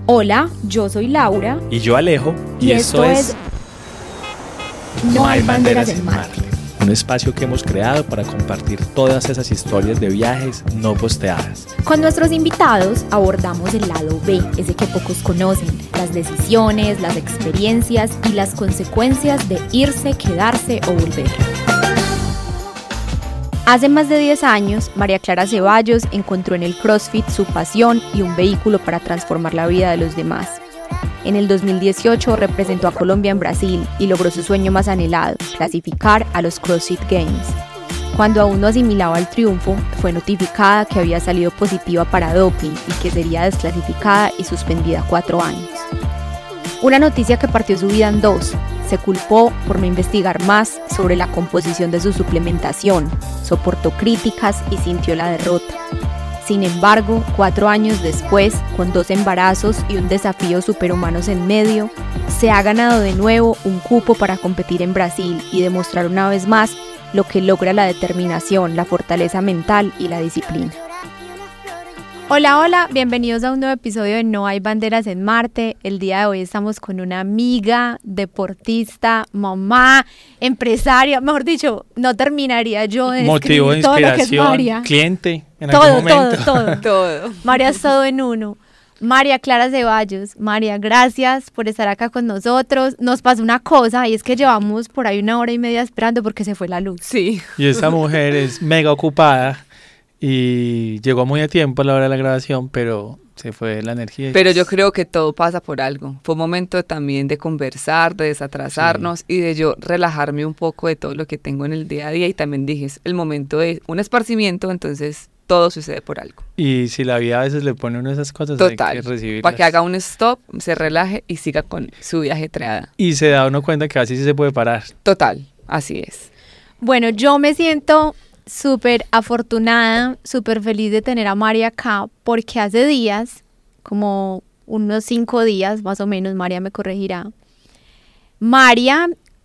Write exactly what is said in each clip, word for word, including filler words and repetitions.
Hola, yo soy Laura. Y yo Alejo. Y, y esto, esto es No hay banderas en Marte. Un espacio que hemos creado para compartir todas esas historias de viajes no posteadas. Con nuestros invitados abordamos el lado B, ese que pocos conocen, las decisiones, las experiencias y las consecuencias de irse, quedarse o volver. Hace más de diez años, María Clara Ceballos encontró en el CrossFit su pasión y un vehículo para transformar la vida de los demás. En el dos mil dieciocho representó a Colombia en Brasil y logró su sueño más anhelado, clasificar a los CrossFit Games. Cuando aún no asimilaba el triunfo, fue notificada que había salido positiva para doping y que sería desclasificada y suspendida cuatro años. Una noticia que partió su vida en dos. Se culpó por no investigar más sobre la composición de su suplementación, soportó críticas y sintió la derrota. Sin embargo, cuatro años después, con dos embarazos y un desafío superhumanos en medio, se ha ganado de nuevo un cupo para competir en Brasil y demostrar una vez más lo que logra la determinación, la fortaleza mental y la disciplina. Hola, hola, bienvenidos a un nuevo episodio de No hay banderas en Marte. El día de hoy estamos con una amiga, deportista, mamá, empresaria, mejor dicho, no terminaría yo de motivo de todo lo que es inspiración, María. Cliente, en todo, algún momento. Todo, todo, todo. María es todo en uno. María Clara Ceballos. María, gracias por estar acá con nosotros. Nos pasó una cosa y es que llevamos por ahí una hora y media esperando porque se fue la luz. Sí. Y esta mujer es mega ocupada y llegó muy a tiempo a la hora de la grabación, pero se fue la energía. Pero yo creo que todo pasa por algo. Fue un momento también de conversar, de desatrasarnos, sí, y de yo relajarme un poco de todo lo que tengo en el día a día. Y también dije, es el momento de un esparcimiento, entonces todo sucede por algo. Y si la vida a veces le pone una de esas cosas, total, hay que recibirlas. Para que haga un stop, se relaje y siga con su vida ajetreada. Y se da uno cuenta que así sí se puede parar. Total, así es. Bueno, yo me siento súper afortunada, súper feliz de tener a María acá, porque hace días, como unos cinco días más o menos, María me corregirá, María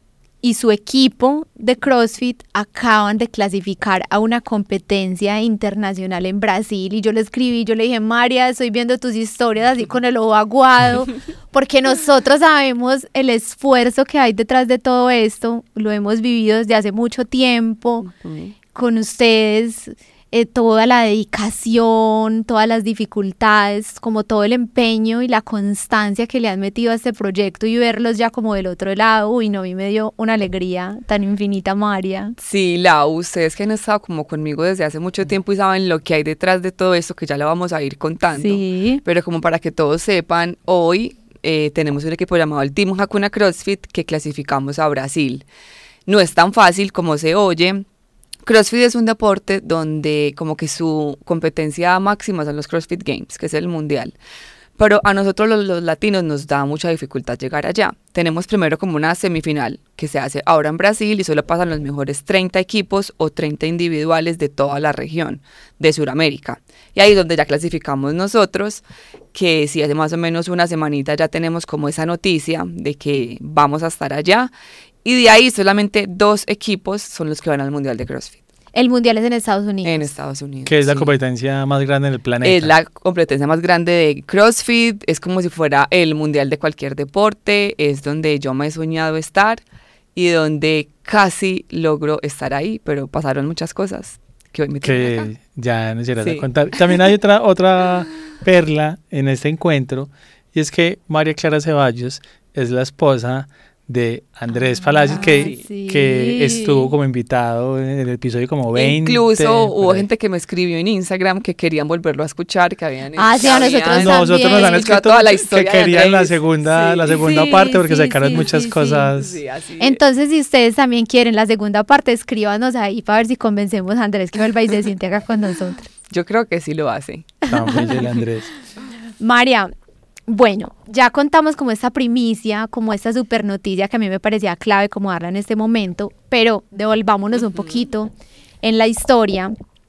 y su equipo de CrossFit acaban de clasificar a una competencia internacional en Brasil, y yo le escribí, yo le dije, María, estoy viendo tus historias así con el ojo aguado, porque nosotros sabemos el esfuerzo que hay detrás de todo esto, lo hemos vivido desde hace mucho tiempo, uh-huh, con ustedes, eh, toda la dedicación, todas las dificultades, como todo el empeño y la constancia que le han metido a este proyecto, y verlos ya como del otro lado, uy, no, a mí me dio una alegría tan infinita, María. Sí, Lau, ustedes que han estado como conmigo desde hace mucho tiempo y saben lo que hay detrás de todo esto, que ya lo vamos a ir contando. Sí. Pero como para que todos sepan, hoy eh, tenemos un equipo llamado el Team Hakuna CrossFit que clasificamos a Brasil. No es tan fácil como se oye. CrossFit es un deporte donde como que su competencia máxima son los CrossFit Games, que es el mundial. Pero a nosotros los, los latinos nos da mucha dificultad llegar allá. Tenemos primero como una semifinal que se hace ahora en Brasil y solo pasan los mejores treinta equipos o treinta individuales de toda la región de Sudamérica. Y ahí es donde ya clasificamos nosotros, que si hace más o menos una semanita ya tenemos como esa noticia de que vamos a estar allá. Y de ahí solamente dos equipos son los que van al Mundial de CrossFit. El Mundial es en Estados Unidos. En Estados Unidos. Que es la sí. competencia más grande en el planeta. Es la competencia más grande de CrossFit. Es como si fuera el Mundial de cualquier deporte. Es donde yo me he soñado estar y donde casi logro estar ahí, pero pasaron muchas cosas que hoy me que acá. Ya nos llegarás Sí. a contar. También hay otra, otra perla en este encuentro, y es que María Clara Ceballos es la esposa de Andrés ah, Palacios, que, sí. que estuvo como invitado en el episodio como veinte. Incluso hubo gente que me escribió en Instagram que querían volverlo a escuchar, que habían ah, sí, a nosotros habían, nosotros nos han escrito toda la historia que querían la Andrés. segunda, sí. la segunda sí, parte porque sí, sacaron sí, muchas sí, cosas. Sí, así Entonces, si ustedes también quieren la segunda parte, escríbanos ahí para ver si convencemos a Andrés que vuelva y se siente acá con nosotros. Yo creo que sí lo hace. Tan bello el Andrés. María, bueno, ya contamos como esta primicia, como esta super noticia que a mí me parecía clave como darla en este momento, pero devolvámonos uh-huh. un poquito en la historia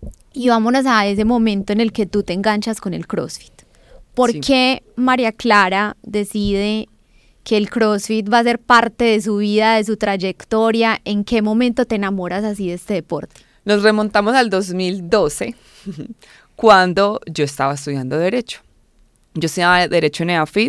y vámonos a ese momento en el que tú te enganchas con el CrossFit. ¿Por sí. qué María Clara decide que el CrossFit va a ser parte de su vida, de su trayectoria? ¿En qué momento te enamoras así de este deporte? Nos remontamos al dos mil doce, cuando yo estaba estudiando Derecho. Yo estudiaba Derecho en EAFIT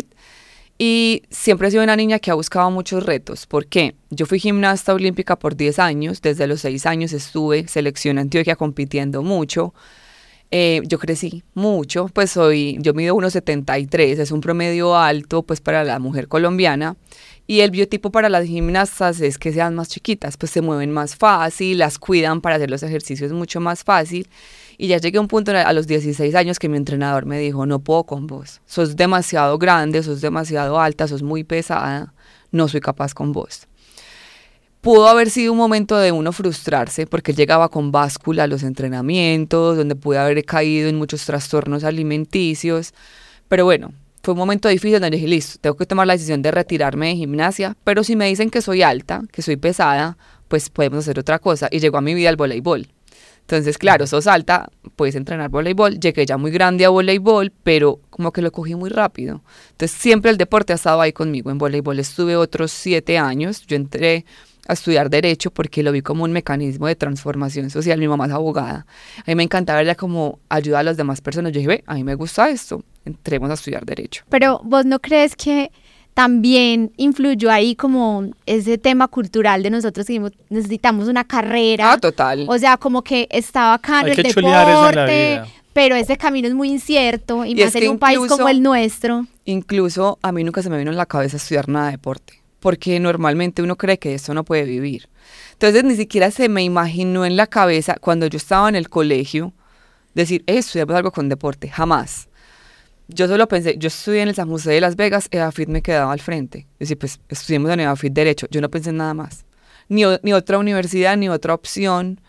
y siempre he sido una niña que ha buscado muchos retos. ¿Por qué? Yo fui gimnasta olímpica por diez años, desde los seis años estuve selección Antioquia compitiendo mucho. Eh, yo crecí mucho, pues soy, yo mido uno setenta y tres, es un promedio alto pues para la mujer colombiana. Y el biotipo para las gimnastas es que sean más chiquitas, pues se mueven más fácil, las cuidan para hacer los ejercicios mucho más fácil. Y ya llegué a un punto a los dieciséis años que mi entrenador me dijo, no puedo con vos, sos demasiado grande, sos demasiado alta, sos muy pesada, no soy capaz con vos. Pudo haber sido un momento de uno frustrarse porque él llegaba con báscula a los entrenamientos, donde pude haber caído en muchos trastornos alimenticios, pero bueno, fue un momento difícil donde dije, listo, tengo que tomar la decisión de retirarme de gimnasia, pero si me dicen que soy alta, que soy pesada, pues podemos hacer otra cosa. Y llegó a mi vida el voleibol. Entonces, claro, sos alta, puedes entrenar voleibol. Llegué ya muy grande a voleibol, pero como que lo cogí muy rápido. Entonces, siempre el deporte ha estado ahí conmigo. En voleibol estuve otros siete años. Yo entré a estudiar Derecho porque lo vi como un mecanismo de transformación social. Mi mamá es abogada. A mí me encantaba verla como ayudar a las demás personas. Yo dije, ve, a mí me gusta esto. Entremos a estudiar Derecho. Pero, ¿vos no crees que también influyó ahí como ese tema cultural de nosotros que necesitamos una carrera? Ah, total. O sea, como que estaba acá en el deporte, eso en la vida. Pero ese camino es muy incierto y, y más en un incluso, país como el nuestro. Incluso a mí nunca se me vino en la cabeza estudiar nada de deporte, porque normalmente uno cree que eso no puede vivir. Entonces ni siquiera se me imaginó en la cabeza cuando yo estaba en el colegio decir, eh, estudiamos algo con deporte, jamás. Yo solo pensé, yo estudié en el San José de Las Vegas, EAFIT me quedaba al frente. Es decir, pues estudiamos en EAFIT Derecho, yo no pensé en nada más. Ni, ni otra universidad, ni otra opción.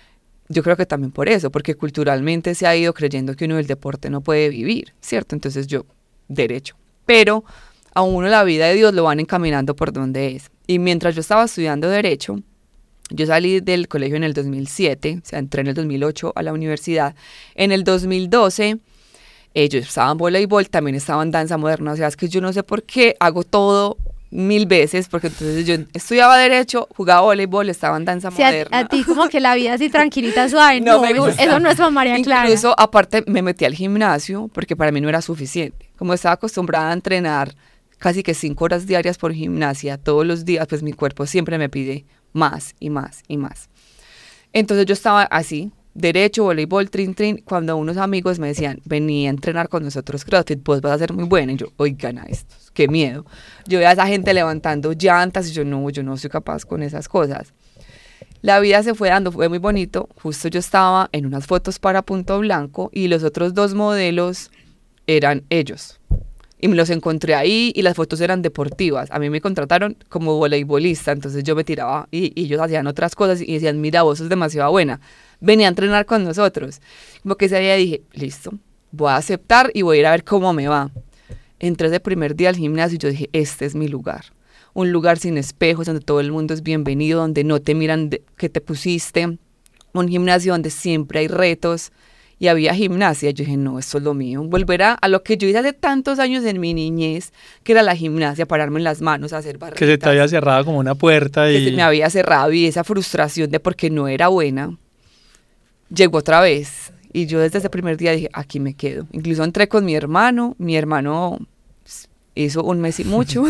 Yo creo que también por eso, porque culturalmente se ha ido creyendo que uno del deporte no puede vivir, ¿cierto? Entonces yo, Derecho. Pero a uno la vida de Dios lo van encaminando por donde es. Y mientras yo estaba estudiando Derecho, yo salí del colegio en el dos mil siete, o sea, entré en el dos mil ocho a la universidad. En el dos mil doce... Eh, yo estaba en voleibol, también estaba en danza moderna, o sea, es que yo no sé por qué hago todo mil veces, porque entonces yo estudiaba Derecho, jugaba voleibol, estaba en danza sí, moderna. A, a ti como que la vida así tranquilita, suave, no, no me gusta. Eso no es para María Clara. Incluso, aparte, me metí al gimnasio, porque para mí no era suficiente. Como estaba acostumbrada a entrenar casi que cinco horas diarias por gimnasia, todos los días, pues mi cuerpo siempre me pide más y más y más. Entonces yo estaba así, Derecho, voleibol, trin, trin, cuando unos amigos me decían, vení a entrenar con nosotros CrossFit, vos vas a ser muy buena, y yo, oigan a estos, qué miedo. Yo veía a esa gente levantando llantas, y yo, no, yo no soy capaz con esas cosas. La vida se fue dando, fue muy bonito, justo yo estaba en unas fotos para Punto Blanco, y los otros dos modelos eran ellos. Y me los encontré ahí, y las fotos eran deportivas. A mí me contrataron como voleibolista, entonces yo me tiraba, y, y ellos hacían otras cosas, y decían, mira, vos sos demasiado buena. Venía a entrenar con nosotros. Como que ese día dije, listo, voy a aceptar y voy a ir a ver cómo me va. Entré ese primer día al gimnasio y yo dije, este es mi lugar. Un lugar sin espejos, donde todo el mundo es bienvenido, donde no te miran de, qué te pusiste. Un gimnasio donde siempre hay retos. Y había gimnasia. Yo dije, no, esto es lo mío. Volver a, a lo que yo hice hace tantos años en mi niñez, que era la gimnasia, pararme en las manos, hacer barritas. Que se te había cerrado como una puerta. Y... Que se me había cerrado y esa frustración de porque no era buena. Llegó otra vez y yo desde ese primer día dije, aquí me quedo. Incluso entré con mi hermano, mi hermano hizo un mes y mucho.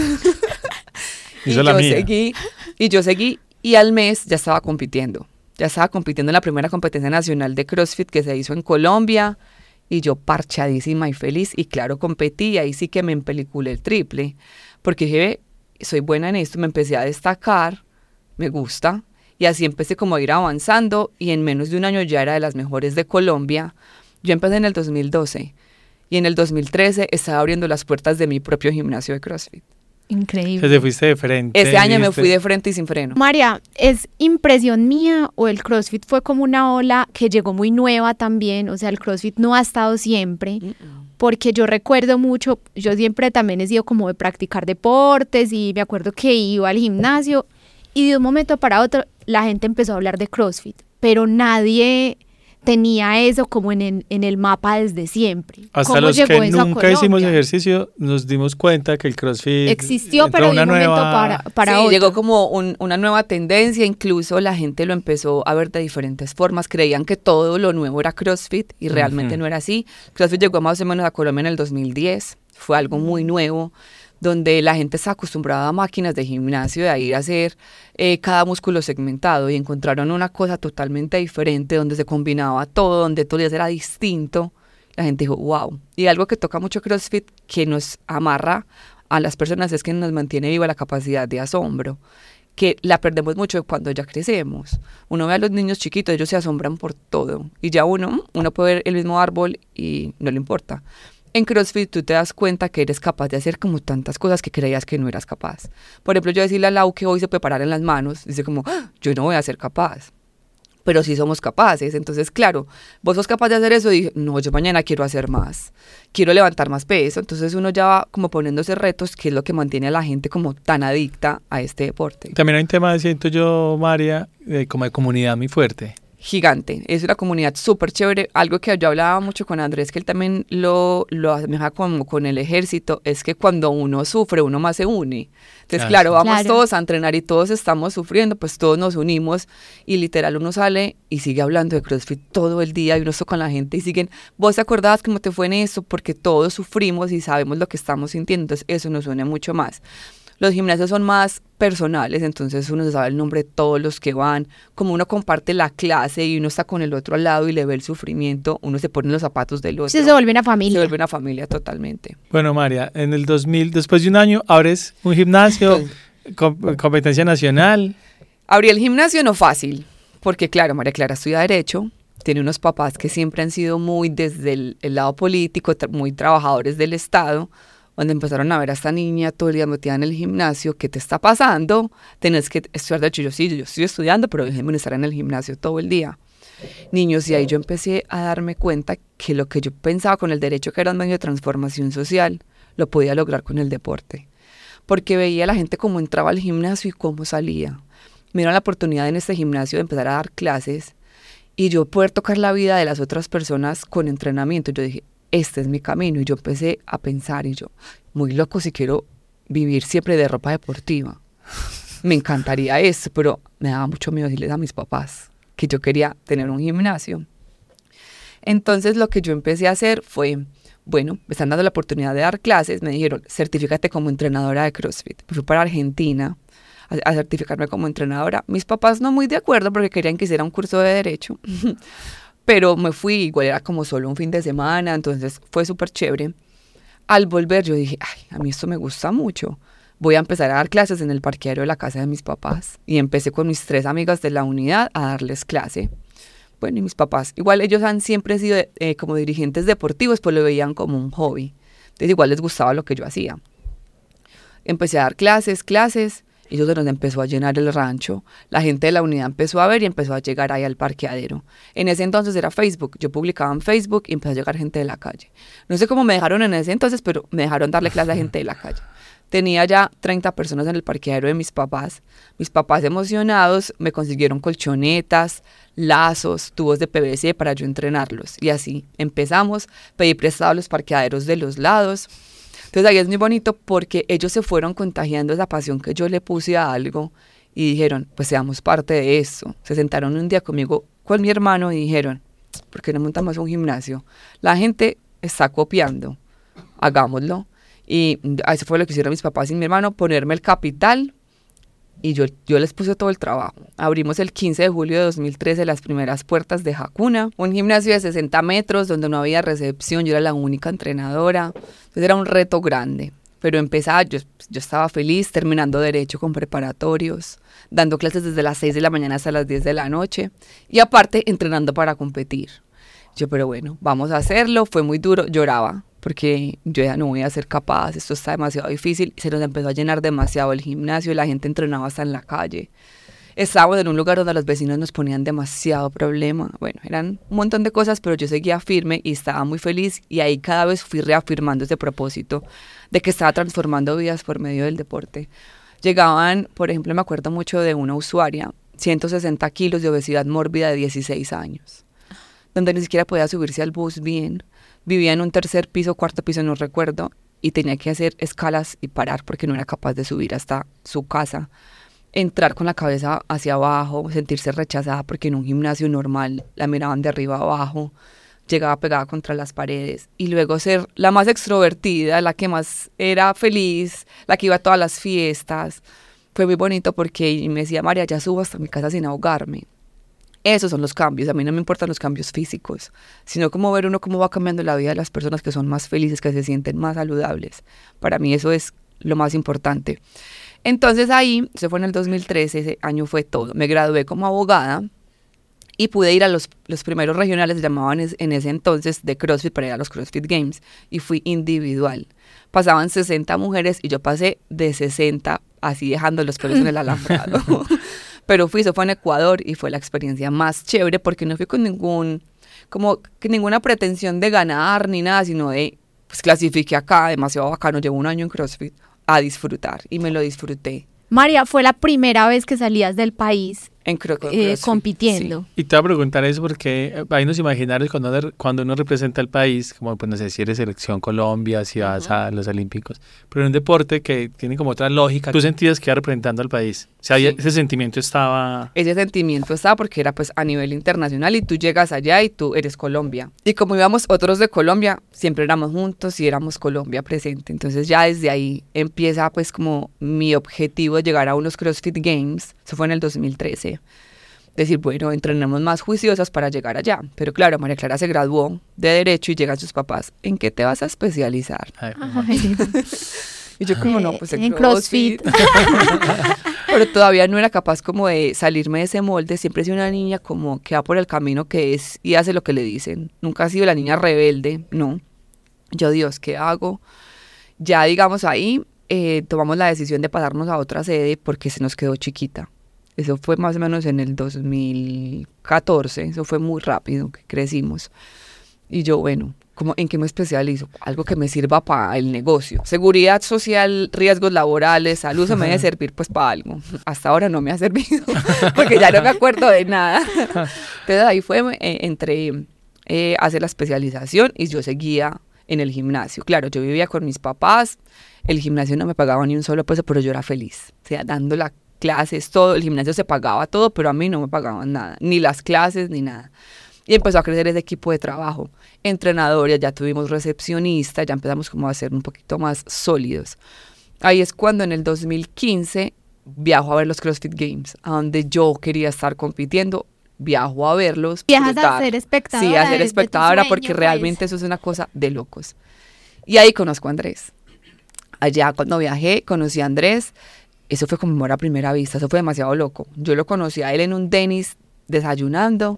y hizo la yo mía. seguí, y yo seguí, y al mes ya estaba compitiendo. Ya estaba compitiendo en la primera competencia nacional de CrossFit que se hizo en Colombia, y yo parchadísima y feliz, y claro, competí, y ahí sí que me empeliculé el triple, porque dije, soy buena en esto, me empecé a destacar, me gusta. Y así empecé como a ir avanzando y en menos de un año ya era de las mejores de Colombia. Yo empecé en el dos mil doce y en el dos mil trece estaba abriendo las puertas de mi propio gimnasio de CrossFit. Increíble. Te fuiste de frente. Ese año me fui de frente y sin freno. María, ¿es impresión mía o el CrossFit fue como una ola que llegó muy nueva también? O sea, el CrossFit no ha estado siempre. Mm-mm. Porque yo recuerdo mucho, yo siempre también he sido como de practicar deportes y me acuerdo que iba al gimnasio y de un momento para otro la gente empezó a hablar de CrossFit, pero nadie tenía eso como en el, en el mapa desde siempre. Hasta los que nunca hicimos ejercicio nos dimos cuenta que el CrossFit existió, pero de un nueva... momento para, para sí, otro. Llegó como un, una nueva tendencia, incluso la gente lo empezó a ver de diferentes formas, creían que todo lo nuevo era CrossFit y realmente uh-huh. no era así. CrossFit llegó más o menos a Colombia en el dos mil diez, fue algo muy nuevo, donde la gente está acostumbrada a máquinas de gimnasio, de ir a hacer eh, cada músculo segmentado, y encontraron una cosa totalmente diferente, donde se combinaba todo, donde todo era distinto. La gente dijo, wow. Y algo que toca mucho CrossFit, que nos amarra a las personas, es que nos mantiene viva la capacidad de asombro, que la perdemos mucho cuando ya crecemos. Uno ve a los niños chiquitos, ellos se asombran por todo, y ya uno, uno puede ver el mismo árbol y no le importa. En CrossFit tú te das cuenta que eres capaz de hacer como tantas cosas que creías que no eras capaz. Por ejemplo, yo decirle a Lau que hoy se puede parar en las manos, dice como, ¡ah! Yo no voy a ser capaz. Pero sí somos capaces. Entonces, claro, vos sos capaz de hacer eso, y dije, no, yo mañana quiero hacer más, quiero levantar más peso. Entonces uno ya va como poniéndose retos, que es lo que mantiene a la gente como tan adicta a este deporte. También hay un tema, siento yo, María, de, como de comunidad muy fuerte. Gigante, es una comunidad súper chévere. Algo que yo hablaba mucho con Andrés, que él también lo, lo asemeja como con el ejército, es que cuando uno sufre, uno más se une. Entonces, claro, claro vamos claro. todos a entrenar y todos estamos sufriendo, pues todos nos unimos, y literal uno sale y sigue hablando de CrossFit todo el día, y uno está con la gente y siguen, vos te acordabas cómo te fue en eso, porque todos sufrimos y sabemos lo que estamos sintiendo. Entonces eso nos une mucho más. Los gimnasios son más personales, entonces uno sabe el nombre de todos los que van, como uno comparte la clase y uno está con el otro al lado y le ve el sufrimiento, uno se pone en los zapatos del otro. Sí, se vuelve una familia. Se vuelve una familia totalmente. Bueno, María, en el dos mil, después de un año, abres un gimnasio, com- competencia nacional. Abrí el gimnasio no fácil, porque claro, María Clara estudia Derecho, tiene unos papás que siempre han sido muy desde el, el lado político, tra- muy trabajadores del Estado. Cuando empezaron a ver a esta niña todo el día metida en el gimnasio, ¿qué te está pasando? Tenés que estudiar Derecho. Yo sí, yo estoy estudiando, pero déjenme estar en el gimnasio todo el día. Niños, y ahí yo empecé a darme cuenta que lo que yo pensaba con el derecho, que era un medio de transformación social, lo podía lograr con el deporte. Porque veía a la gente cómo entraba al gimnasio y cómo salía. Me dieron la oportunidad en este gimnasio de empezar a dar clases y yo poder tocar la vida de las otras personas con entrenamiento. Yo dije, este es mi camino. Y yo empecé a pensar, y yo, muy loco si quiero vivir siempre de ropa deportiva. Me encantaría eso, pero me daba mucho miedo decirles a mis papás que yo quería tener un gimnasio. Entonces lo que yo empecé a hacer fue, bueno, me están dando la oportunidad de dar clases, me dijeron, certifícate como entrenadora de CrossFit. Fui para Argentina a, a certificarme como entrenadora. Mis papás no muy de acuerdo porque querían que hiciera un curso de Derecho. Pero me fui, igual era como solo un fin de semana, entonces fue súper chévere. Al volver yo dije, ay, a mí esto me gusta mucho. Voy a empezar a dar clases en el parqueadero de la casa de mis papás. Y empecé con mis tres amigas de la unidad a darles clase. Bueno, y mis papás, igual ellos han siempre sido eh, como dirigentes deportivos, pues lo veían como un hobby. Entonces igual les gustaba lo que yo hacía. Empecé a dar clases, clases. Y eso se nos empezó a llenar el rancho. La gente de la unidad empezó a ver y empezó a llegar ahí al parqueadero. En ese entonces era Facebook. Yo publicaba en Facebook y empezó a llegar gente de la calle. No sé cómo me dejaron en ese entonces, pero me dejaron darle clase a gente de la calle. Tenía ya treinta personas en el parqueadero de mis papás. Mis papás emocionados me consiguieron colchonetas, lazos, tubos de P V C para yo entrenarlos. Y así empezamos. Pedí prestado los parqueaderos de los lados. Entonces ahí es muy bonito porque ellos se fueron contagiando esa pasión que yo le puse a algo y dijeron, pues seamos parte de eso. Se sentaron un día conmigo, con mi hermano, y dijeron, ¿por qué no montamos un gimnasio? La gente está copiando, hagámoslo. Y eso fue lo que hicieron mis papás y mi hermano, ponerme el capital, y yo, yo les puse todo el trabajo. Abrimos el quince de julio de dos mil trece las primeras puertas de Hakuna, un gimnasio de sesenta metros donde no había recepción, yo era la única entrenadora, entonces era un reto grande, pero empezaba, yo, yo estaba feliz terminando Derecho con preparatorios, dando clases desde las seis de la mañana hasta las diez de la noche, y aparte entrenando para competir. Yo, pero bueno, vamos a hacerlo, fue muy duro, lloraba, porque yo ya no voy a ser capaz, esto está demasiado difícil. Se nos empezó a llenar demasiado el gimnasio, la gente entrenaba hasta en la calle. Estábamos en un lugar donde los vecinos nos ponían demasiado problema. Bueno, eran un montón de cosas, pero yo seguía firme y estaba muy feliz, y ahí cada vez fui reafirmando ese propósito de que estaba transformando vidas por medio del deporte. Llegaban, por ejemplo, me acuerdo mucho de una usuaria, ciento sesenta kilos de obesidad mórbida de dieciséis años, donde ni siquiera podía subirse al bus bien. Vivía en un tercer piso, cuarto piso, no recuerdo, y tenía que hacer escalas y parar porque no era capaz de subir hasta su casa. Entrar con la cabeza hacia abajo, sentirse rechazada porque en un gimnasio normal la miraban de arriba a abajo. llegaba pegada contra las paredes, y luego ser la más extrovertida, la que más era feliz, la que iba a todas las fiestas. Fue muy bonito porque me decía, María, ya subo hasta mi casa sin ahogarme. Esos son los cambios. A mí no me importan los cambios físicos, sino como ver uno cómo va cambiando la vida de las personas que son más felices, que se sienten más saludables. Para mí eso es lo más importante. Entonces ahí, se fue en el dos mil trece, ese año fue todo. Me gradué como abogada y pude ir a los, los primeros regionales, se llamaban es, en ese entonces, de CrossFit, para ir a los CrossFit Games, y fui individual. Pasaban sesenta mujeres y yo pasé de sesenta, así dejando los pelos en el alambrado. Pero fui, eso fue en Ecuador, y fue la experiencia más chévere porque no fui con ningún, como que ninguna pretensión de ganar ni nada, sino de, pues clasifiqué acá, demasiado bacano, llevo un año en CrossFit, a disfrutar, y me lo disfruté. María, fue la primera vez que salías del país en cro- eh, compitiendo. Sí. Y te voy a preguntar eso porque hay unos imaginarios cuando uno, cuando uno representa al país, como pues no sé si eres selección Colombia, si vas uh-huh. a los Olímpicos, pero en un deporte que tiene como otra lógica, tú sentías que iba representando al país. O sea, sí. ese sentimiento estaba... Ese sentimiento estaba porque era pues a nivel internacional, y tú llegas allá y tú eres Colombia. Y como íbamos otros de Colombia, siempre éramos juntos y éramos Colombia presente. Entonces ya desde ahí empieza pues como mi objetivo de llegar a unos CrossFit Games. Eso fue en el dos mil trece. Decir, bueno, entrenemos más juiciosas para llegar allá. Pero claro, María Clara se graduó de Derecho y llegan sus papás, ¿en qué te vas a especializar? Ay, Ay. Y yo como, no, pues en, en CrossFit. CrossFit. Pero todavía no era capaz como de salirme de ese molde. Siempre he sido una niña como que va por el camino que es y hace lo que le dicen. Nunca he sido la niña rebelde, no. Yo, Dios, ¿qué hago? Ya digamos ahí, eh, tomamos la decisión de pasarnos a otra sede porque se nos quedó chiquita. Eso fue más o menos en el dos mil catorce, eso fue muy rápido, que crecimos. Y yo, bueno, ¿cómo, ¿en qué me especializo? Algo que me sirva para el negocio. Seguridad social, riesgos laborales, salud, se me debe servir pues para algo. Hasta ahora no me ha servido, porque ya no me acuerdo de nada. Entonces ahí fue, eh, entré eh, a hacer la especialización y yo seguía en el gimnasio. Claro, yo vivía con mis papás, el gimnasio no me pagaba ni un solo peso, pero yo era feliz. O sea, dando la clases, todo, el gimnasio se pagaba todo, pero a mí no me pagaban nada, ni las clases, ni nada. Y empezó a crecer ese equipo de trabajo, entrenadores, ya tuvimos recepcionistas, ya empezamos como a ser un poquito más sólidos. Ahí es cuando en el dos mil quince viajo a ver los CrossFit Games, a donde yo quería estar compitiendo, viajo a verlos. Viajas a ser espectadora. Sí, a ser espectadora, porque pues. Realmente eso es una cosa de locos. Y ahí conozco a Andrés. Allá cuando viajé, conocí a Andrés. Eso fue como amor a primera vista, eso fue demasiado loco. Yo lo conocí a él en un Denny's desayunando,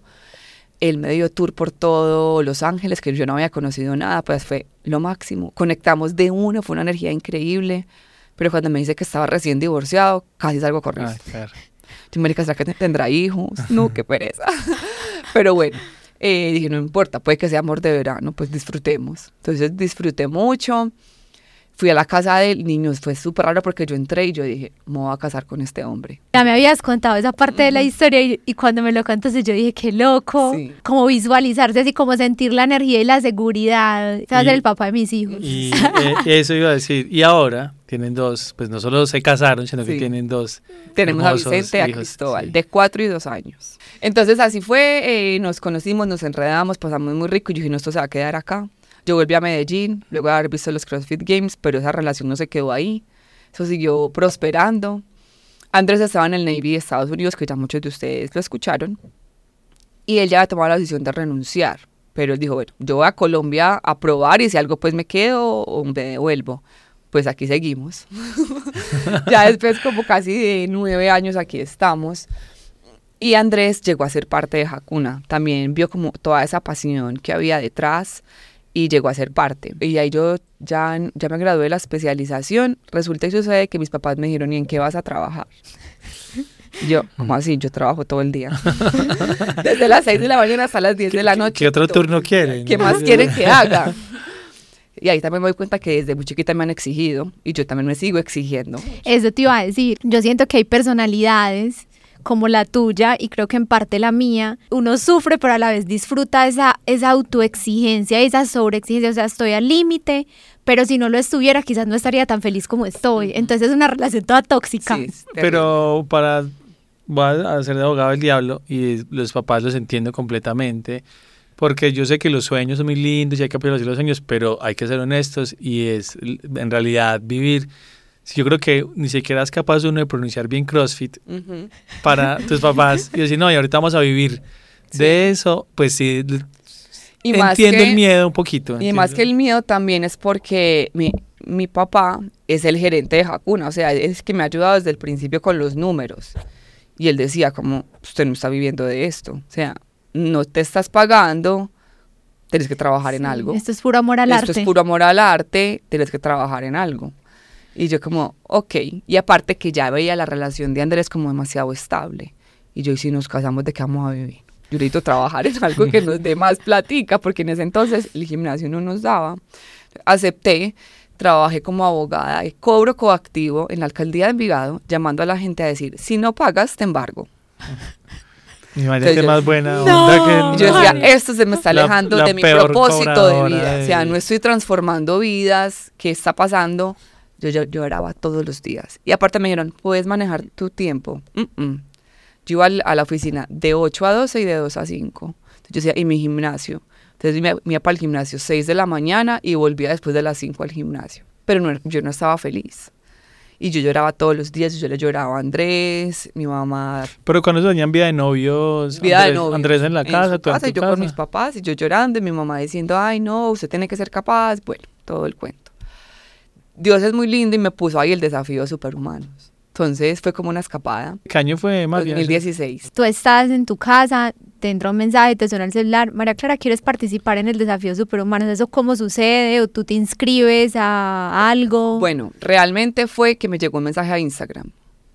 él me dio tour por todo Los Ángeles, que yo no había conocido nada, pues fue lo máximo. Conectamos de uno, fue una energía increíble, pero cuando me dice que estaba recién divorciado, casi salgo corriendo. Ay, claro. Yo, marica, ¿será que tendrá hijos? No, qué pereza. Pero bueno, eh, dije, no importa, puede que sea amor de verano, pues disfrutemos. Entonces disfruté mucho. Fui a la casa del niño, fue súper raro porque yo entré y yo dije, me voy a casar con este hombre. Ya me habías contado esa parte de la historia y, y cuando me lo contaste yo dije, qué loco, sí. Como visualizarse así, como sentir la energía y la seguridad, se va a ser el papá de mis hijos. Y eh, eso iba a decir, y ahora tienen dos, pues no solo se casaron, sino que sí. tienen dos Tenemos a Vicente y a Cristóbal, sí. de cuatro y dos años. Entonces así fue, eh, nos conocimos, nos enredamos, pasamos muy rico y yo dije, no, esto se va a quedar acá. Yo volví a Medellín, luego de haber visto los CrossFit Games, pero esa relación no se quedó ahí. Eso siguió prosperando. Andrés estaba en el Navy de Estados Unidos, que ya muchos de ustedes lo escucharon, y él ya había tomado la decisión de renunciar. Pero él dijo, bueno, yo voy a Colombia a probar y si algo pues me quedo o me devuelvo. Pues aquí seguimos. Ya después como casi de nueve años aquí estamos. Y Andrés llegó a ser parte de Hakuna. También vio como toda esa pasión que había detrás y llegó a ser parte. Y ahí yo ya, ya me gradué de la especialización. Resulta y sucede que mis papás me dijeron, ¿y en qué vas a trabajar? Yo, ¿cómo así? Yo trabajo todo el día. Desde las seis de la mañana hasta las diez de la noche. ¿Qué otro turno quieren? ¿Qué más quieren que haga? Y ahí también me doy cuenta que desde muy chiquita me han exigido y yo también me sigo exigiendo. Eso te iba a decir. Yo siento que hay personalidades como la tuya y creo que en parte la mía, uno sufre pero a la vez disfruta esa, esa autoexigencia, esa sobreexigencia, o sea, estoy al límite, pero si no lo estuviera quizás no estaría tan feliz como estoy, entonces es una relación toda tóxica. Sí, pero para, voy a ser de abogado del diablo y los papás los entiendo completamente, Porque yo sé que los sueños son muy lindos y hay que apoyar los sueños, pero hay que ser honestos y es en realidad vivir. Si yo creo que ni siquiera es capaz uno de pronunciar bien CrossFit uh-huh. para tus papás y decir, no, y ahorita vamos a vivir sí. de eso, pues sí, y entiendo más que, el miedo un poquito. Y entiendo. más que el miedo también es porque mi, mi papá es el gerente de Hakuna, o sea, es que me ha ayudado desde el principio con los números. Y él decía como, usted no está viviendo de esto, o sea, no te estás pagando, tienes que trabajar sí, en algo. Esto es puro amor al esto arte. Esto es puro amor al arte, tienes que trabajar en algo. Y yo como, ok, y aparte que ya veía la relación de Andrés como demasiado estable. Y yo, y si nos casamos, ¿de qué vamos a vivir? Yo necesito trabajar en algo que nos dé más platica, porque en ese entonces el gimnasio no nos daba. Acepté, trabajé como abogada, cobro coactivo en la alcaldía de Envigado, llamando a la gente a decir, si no pagas, te embargo. Imagínate más buena no, onda que... Yo decía, esto se me está alejando la, la de mi propósito de vida. De... O sea, no estoy transformando vidas, ¿qué está pasando? Yo, yo lloraba todos los días. Y aparte me dijeron, ¿puedes manejar tu tiempo? Mm-mm. Yo iba a la oficina de ocho a doce y de dos a cinco. Entonces yo decía, ¿y mi gimnasio? Entonces me, me iba para el gimnasio seis de la mañana y volvía después de las cinco al gimnasio. Pero no, yo no estaba feliz. Y yo lloraba todos los días, yo le lloraba a Andrés, mi mamá... Pero cuando se tenían vida de novios, vida Andrés, de novios, Andrés en la en casa, tú casa, en y yo casa. con mis papás, y yo llorando, y mi mamá diciendo, ay no, usted tiene que ser capaz, bueno, todo el cuento. Dios es muy lindo y me puso ahí el desafío de Superhumanos. Entonces fue como una escapada. ¿Qué año fue más bien? dos mil dieciséis. Tú estás en tu casa, te entra un mensaje, te suena el celular. María Clara, ¿quieres participar en el desafío Superhumanos? ¿Eso cómo sucede? ¿O tú te inscribes a algo? Bueno, realmente fue que me llegó un mensaje a Instagram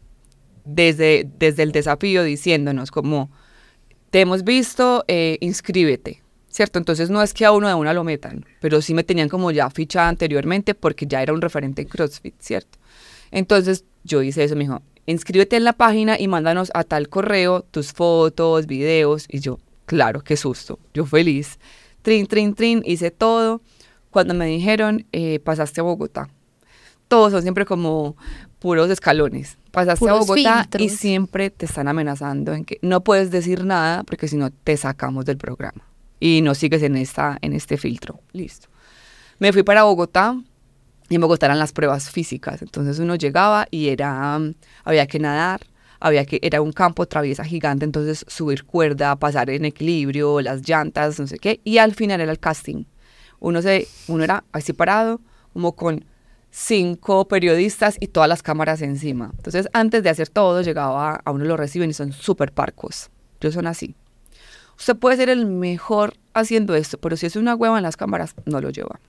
desde, desde el desafío diciéndonos como, te hemos visto, eh, inscríbete. ¿Cierto? Entonces no es que a uno de una lo metan, pero sí me tenían como ya fichada anteriormente porque ya era un referente en CrossFit, ¿cierto? Entonces yo hice eso, me dijo, inscríbete en la página y mándanos a tal correo tus fotos, videos, y yo, claro, qué susto, yo feliz, trin, trin, trin, hice todo. Cuando me dijeron, eh, pasaste a Bogotá, todos son siempre como puros escalones, pasaste puros a Bogotá filtros. Y siempre te están amenazando en que no puedes decir nada porque si no te sacamos del programa. Y no sigues en, esta, en este filtro. Listo. Me fui para Bogotá y en Bogotá eran las pruebas físicas. Entonces uno llegaba y era, um, había que nadar, había que, era un campo traviesa gigante, entonces subir cuerda, pasar en equilibrio, las llantas, no sé qué. Y al final era el casting. Uno, se, uno era así parado, como con cinco periodistas y todas las cámaras encima. Entonces antes de hacer todo, llegaba, a uno lo reciben y son súper parcos. Ellos son así. Usted puede ser el mejor haciendo esto, pero si es una hueva en las cámaras, no lo llevamos.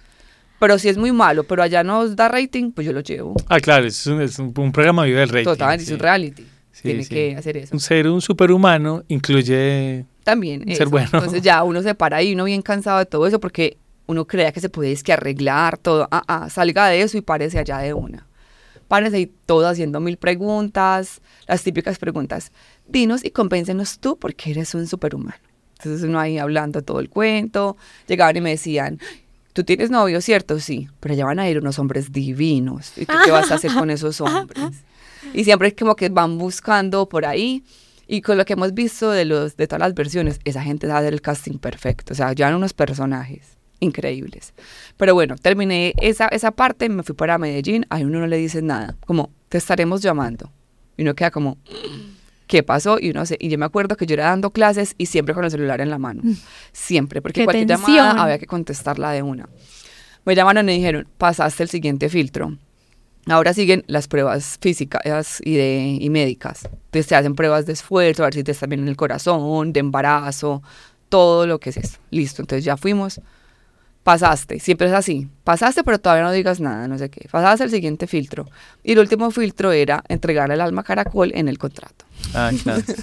Pero si es muy malo, pero allá nos da rating, pues yo lo llevo. Ah, claro, es un, es un, un programa vive el rating. Total, sí. es un reality. Sí, Tiene sí. que hacer eso. Ser un superhumano incluye también ser eso. bueno. Entonces ya uno se para ahí, uno bien cansado de todo eso, porque uno creía que se podía es que arreglar todo. Ah, ah, salga de eso y párese allá de una. Párese y todo haciendo mil preguntas, las típicas preguntas. Dinos y convéncenos tú porque eres un superhumano. Entonces uno ahí hablando todo el cuento, llegaban y me decían, tú tienes novio, ¿cierto? Sí, pero allá van a ir unos hombres divinos. ¿Y tú qué vas a hacer con esos hombres? Y siempre como que van buscando por ahí. Y con lo que hemos visto de, los, de todas las versiones, esa gente va a hacer el casting perfecto. O sea, llevan unos personajes increíbles. Pero bueno, terminé esa, esa parte, me fui para Medellín, ahí uno no le dice nada, como, te estaremos llamando. Y uno queda como, ¿qué pasó? Y uno se, y yo me acuerdo que yo era dando clases y siempre con el celular en la mano. Siempre, porque cualquier tensión. Llamada había que contestarla de una. Me llamaron y dijeron, pasaste el siguiente filtro. Ahora siguen las pruebas físicas y, de, y médicas. Entonces te hacen pruebas de esfuerzo, a ver si te está bien en el corazón, de embarazo, todo lo que es eso. Listo, entonces ya fuimos. Pasaste, siempre es así, pasaste pero todavía no digas nada, no sé qué, pasaste el siguiente filtro y el último filtro era entregarle el alma caracol en el contrato. Ah, claro. Sí,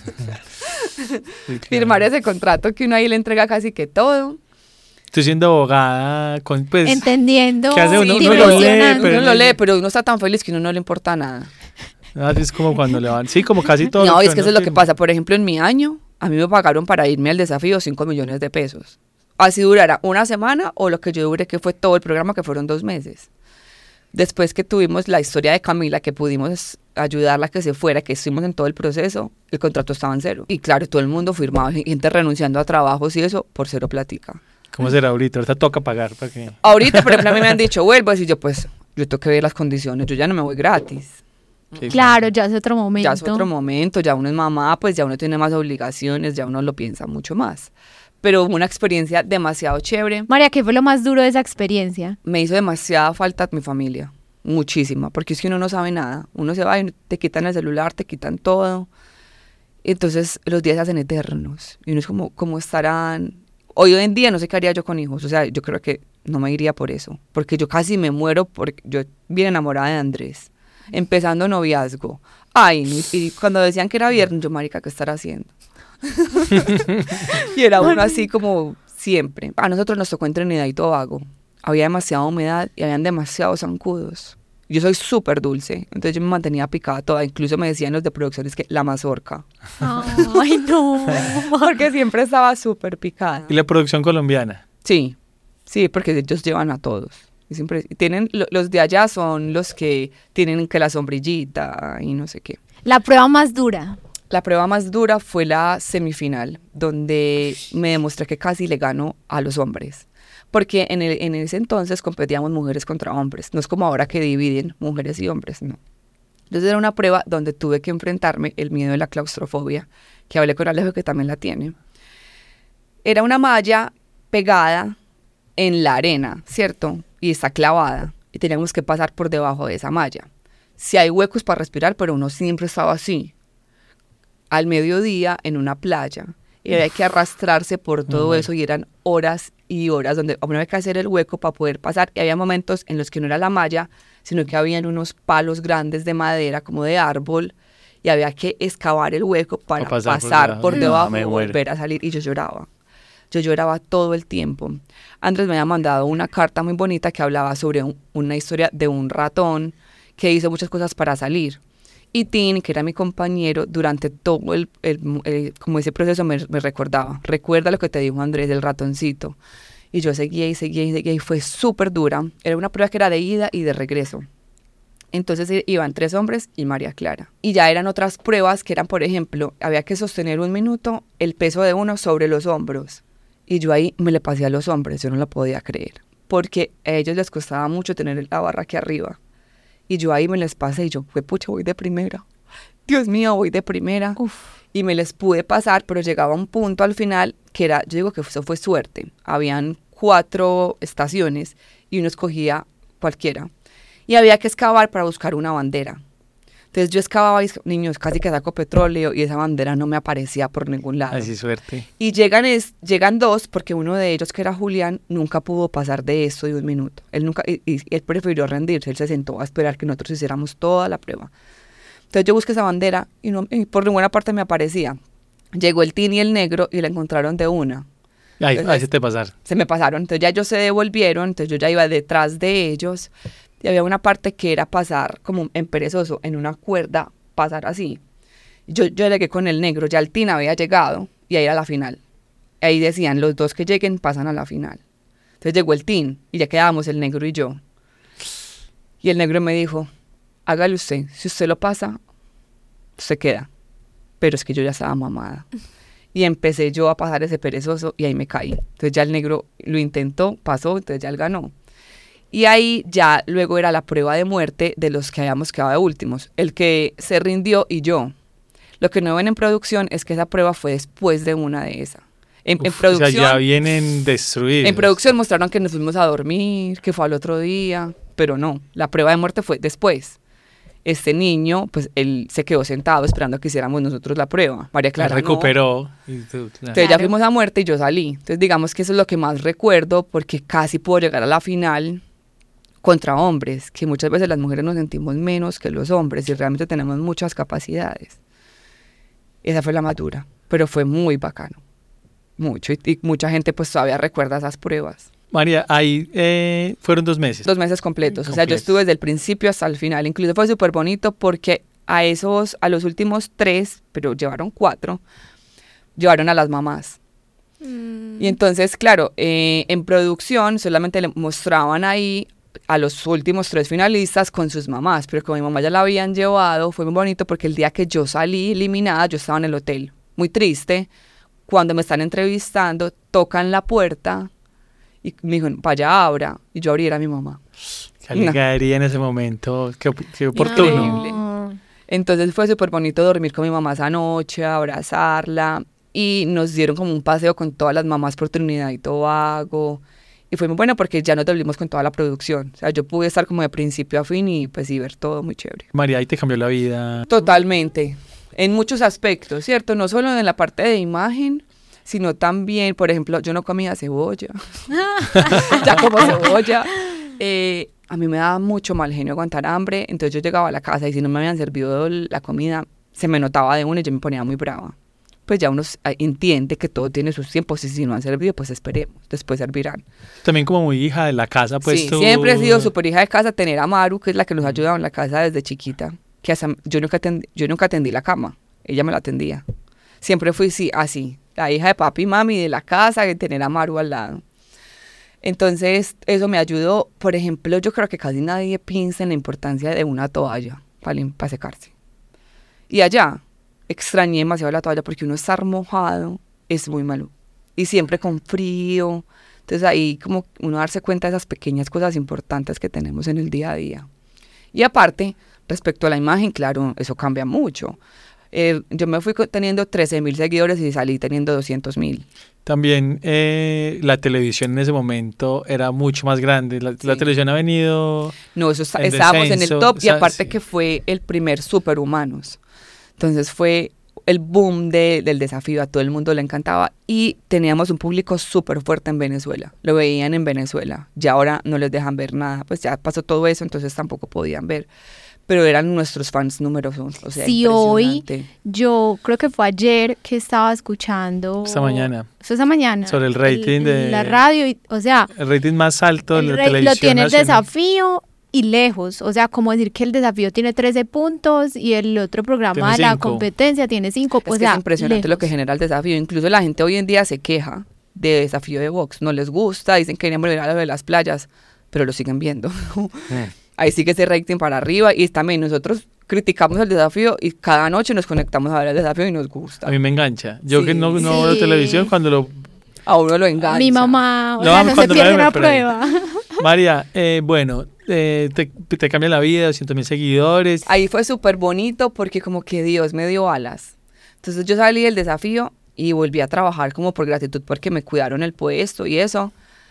claro. Firmar ese contrato que uno ahí le entrega casi que todo. Estoy siendo abogada, con, pues... Entendiendo. ¿Qué hace uno? Sí, uno lo lee, pero... Uno lo lee, pero uno está tan feliz que uno no le importa nada. Ah, es como cuando le van, sí, como casi todo. No, es que eso es lo que pasa, por ejemplo, en mi año, a mí me pagaron para irme al desafío cinco millones de pesos. Así durara una semana o lo que yo duré, que fue todo el programa, que fueron dos meses. Después que tuvimos la historia de Camila, que pudimos ayudarla a que se fuera, que estuvimos en todo el proceso, el contrato estaba en cero. Y claro, todo el mundo firmaba, gente renunciando a trabajos y eso por cero plática. ¿Cómo será ahorita? Ahorita toca pagar para que... Ahorita, por ejemplo, a mí me han dicho, vuelvas, y yo pues, yo tengo que ver las condiciones, yo ya no me voy gratis. Sí, Claro, ya es otro momento. Ya es otro momento, ya uno es mamá, pues ya uno tiene más obligaciones, ya uno lo piensa mucho más. Pero una experiencia demasiado chévere. María, ¿qué fue lo más duro de esa experiencia? Me hizo demasiada falta mi familia, muchísima, porque es que uno no sabe nada. Uno se va y te quitan el celular, te quitan todo. Entonces los días se hacen eternos. Y uno es como, ¿cómo estarán? Hoy en día no sé qué haría yo con hijos. O sea, yo creo que no me iría por eso. Porque yo casi me muero porque yo bien enamorada de Andrés. Empezando noviazgo. Ay, y, y cuando decían que era viernes, yo, marica, ¿qué estará haciendo? Y era uno así como siempre. A nosotros nos tocó en Trinidad y Tobago. Había demasiada humedad y habían demasiados zancudos. Yo soy súper dulce, entonces yo me mantenía picada toda. Incluso me decían los de producciones que la mazorca. Ay, no. Porque siempre estaba súper picada. ¿Y la producción colombiana? Sí, sí, porque ellos llevan a todos. Y siempre tienen, lo- los de allá son los que tienen que la sombrillita y no sé qué. La prueba más dura. La prueba más dura fue la semifinal, donde me demostré que casi le gano a los hombres. Porque en, el, en ese entonces competíamos mujeres contra hombres. No es como ahora que dividen mujeres y hombres, no. Entonces era una prueba donde tuve que enfrentarme el miedo de la claustrofobia, que hablé con Alejo, que también la tiene. Era una malla pegada en la arena, ¿cierto? Y está clavada. Y teníamos que pasar por debajo de esa malla. Sí hay huecos para respirar, pero uno siempre estaba así. Al mediodía en una playa. Y había que arrastrarse por todo Ujú. eso y eran horas y horas donde uno había que hacer el hueco para poder pasar. Y había momentos en los que no era la malla, sino que habían unos palos grandes de madera, como de árbol, y había que excavar el hueco para Pa pasar pasar, por por debajo. debajo, No, me y muero. volver a salir. Y yo lloraba. Yo lloraba todo el tiempo. Andrés me había mandado una carta muy bonita que hablaba sobre un- una historia de un ratón que hizo muchas cosas para salir. Y Tin, que era mi compañero, durante todo el, el- el- como ese proceso me, me recordaba, recuerda lo que te dijo Andrés del ratoncito. Y yo seguía y seguía y seguía y fue súper dura. Era una prueba que era de ida y de regreso. Entonces i- iban tres hombres y María Clara. Y ya eran otras pruebas que eran, por ejemplo, había que sostener un minuto el peso de uno sobre los hombros. Y yo ahí me le pasé a los hombres, yo no lo podía creer. Porque a ellos les costaba mucho tener la barra aquí arriba. Y yo ahí me les pasé y yo, fue pucha, voy de primera. Dios mío, voy de primera. Uf. Y me les pude pasar, pero llegaba un punto al final que era, yo digo que eso fue suerte. Habían cuatro estaciones y uno escogía cualquiera. Y había que excavar para buscar una bandera. Entonces yo excavaba y, niños, casi que saco petróleo y esa bandera no me aparecía por ningún lado. Así suerte. Y llegan, es, llegan dos, porque uno de ellos, que era Julián, nunca pudo pasar de esto de un minuto. Él nunca, y, y él prefirió rendirse, él se sentó a esperar que nosotros hiciéramos toda la prueba. Entonces yo busqué esa bandera y, no, y por ninguna parte me aparecía. Llegó el Tin y el negro y la encontraron de una. Ay, Entonces, ahí se te pasar. Se me pasaron, entonces ya ellos se devolvieron, entonces yo ya iba detrás de ellos. Y había una parte que era pasar como en perezoso, en una cuerda, pasar así. Yo, yo llegué con el negro, ya el Tin había llegado y ahí era la final. Ahí decían, los dos que lleguen pasan a la final. Entonces llegó el Tin y ya quedábamos el negro y yo. Y el negro me dijo, hágale usted, si usted lo pasa, se queda. Pero es que yo ya estaba mamada. Y empecé yo a pasar ese perezoso y ahí me caí. Entonces ya el negro lo intentó, pasó, entonces ya él ganó. Y ahí ya luego era la prueba de muerte de los que habíamos quedado de últimos. El que se rindió y yo. Lo que no ven en producción es que esa prueba fue después de una de esas. En, en Uf, producción, o sea, ya vienen destruidos. en producción mostraron que nos fuimos a dormir, que fue al otro día, pero no, la prueba de muerte fue después. Este niño, pues él se quedó sentado esperando a que hiciéramos nosotros la prueba. María Clara La no. recuperó. Y tú, claro. Entonces ya Claro. fuimos a muerte y yo salí. Entonces digamos que eso es lo que más recuerdo porque casi puedo llegar a la final contra hombres, que muchas veces las mujeres nos sentimos menos que los hombres y realmente tenemos muchas capacidades. Esa fue la más dura, pero fue muy bacano. Mucho. Y, y mucha gente pues todavía recuerda esas pruebas. María, ahí eh, fueron dos meses. Dos meses completos. O sea, yo Completos. estuve desde el principio hasta el final. Incluso fue súper bonito porque a esos, a los últimos tres, pero llevaron cuatro, llevaron a las mamás. Y entonces, claro, eh, en producción solamente le mostraban ahí a los últimos tres finalistas con sus mamás, pero como mi mamá ya la habían llevado, fue muy bonito porque el día que yo salí eliminada, yo estaba en el hotel, muy triste. Cuando me están entrevistando, tocan la puerta y me dijo, vaya, abra, y yo abrí, era mi mamá. Qué alegría no. En ese momento, qué, qué oportuno. Increíble. Entonces fue súper bonito dormir con mi mamá esa noche, abrazarla, y nos dieron como un paseo con todas las mamás por Trinidad y Tobago. Y fue muy bueno porque ya nos volvimos con toda la producción. O sea, yo pude estar como de principio a fin y pues sí, ver todo muy chévere. María, ¿y te cambió la vida? Totalmente, en muchos aspectos, ¿cierto? No solo en la parte de imagen, sino también, por ejemplo, yo no comía cebolla. Ya como cebolla. Eh, a mí me daba mucho mal genio aguantar hambre, entonces yo llegaba a la casa y si no me habían servido la comida, se me notaba de una y yo me ponía muy brava. Pues ya uno entiende que todo tiene sus tiempos y si no han servido, pues esperemos, después servirán. También como muy hija de la casa, pues sí, tú... siempre he sido súper hija de casa, tener a Maru, que es la que nos ha ayudado en la casa desde chiquita, que hasta, yo, nunca atendí, yo nunca atendí la cama, ella me la atendía. Siempre fui sí, así, la hija de papi y mami de la casa, de tener a Maru al lado. Entonces, eso me ayudó. Por ejemplo, yo creo que casi nadie piensa en la importancia de una toalla para, para secarse. Y allá, extrañé demasiado la toalla porque uno estar mojado es muy malo. Y siempre con frío. Entonces ahí como uno darse cuenta de esas pequeñas cosas importantes que tenemos en el día a día. Y aparte, respecto a la imagen, claro, eso cambia mucho. Eh, yo me fui teniendo trece mil seguidores y salí teniendo doscientos mil. También eh, la televisión en ese momento era mucho más grande. La, sí. la televisión ha venido... No, eso está, en estábamos descenso, en el top y aparte sí. que fue el primer Superhumanos. Entonces fue el boom de, del desafío, a todo el mundo le encantaba y teníamos un público súper fuerte en Venezuela. Lo veían en Venezuela. Ya ahora no les dejan ver nada. Pues ya pasó todo eso, entonces tampoco podían ver. Pero eran nuestros fans numerosos, o sea, sí, hoy, yo creo que fue ayer que estaba escuchando... Esta mañana. Eso esta mañana. Sobre el rating el, de... La radio, y, o sea... El rating más alto de la rey, televisión lo tiene nacional. El desafío y lejos, o sea, como decir que el desafío tiene trece puntos y el otro programa de la competencia tiene cinco. Es, o sea, es impresionante lejos. Lo que genera el desafío. Incluso la gente hoy en día se queja de Desafío de Vox, no les gusta, dicen que querían volver a lo de las playas, pero lo siguen viendo. Mm. Ahí sigue ese rating para arriba y también nosotros criticamos el desafío y cada noche nos conectamos a ver el desafío y nos gusta. A mí me engancha. Yo sí, que no, no sí. veo televisión, cuando lo... A uno lo engancha. Mi mamá, o no, sea, no se pierde una me prueba. María, eh, bueno, eh, te, te cambia la vida, doscientos mil seguidores. Ahí fue súper bonito porque como que Dios me dio alas. Entonces yo salí del desafío y volví a trabajar como por gratitud porque me cuidaron el puesto y eso.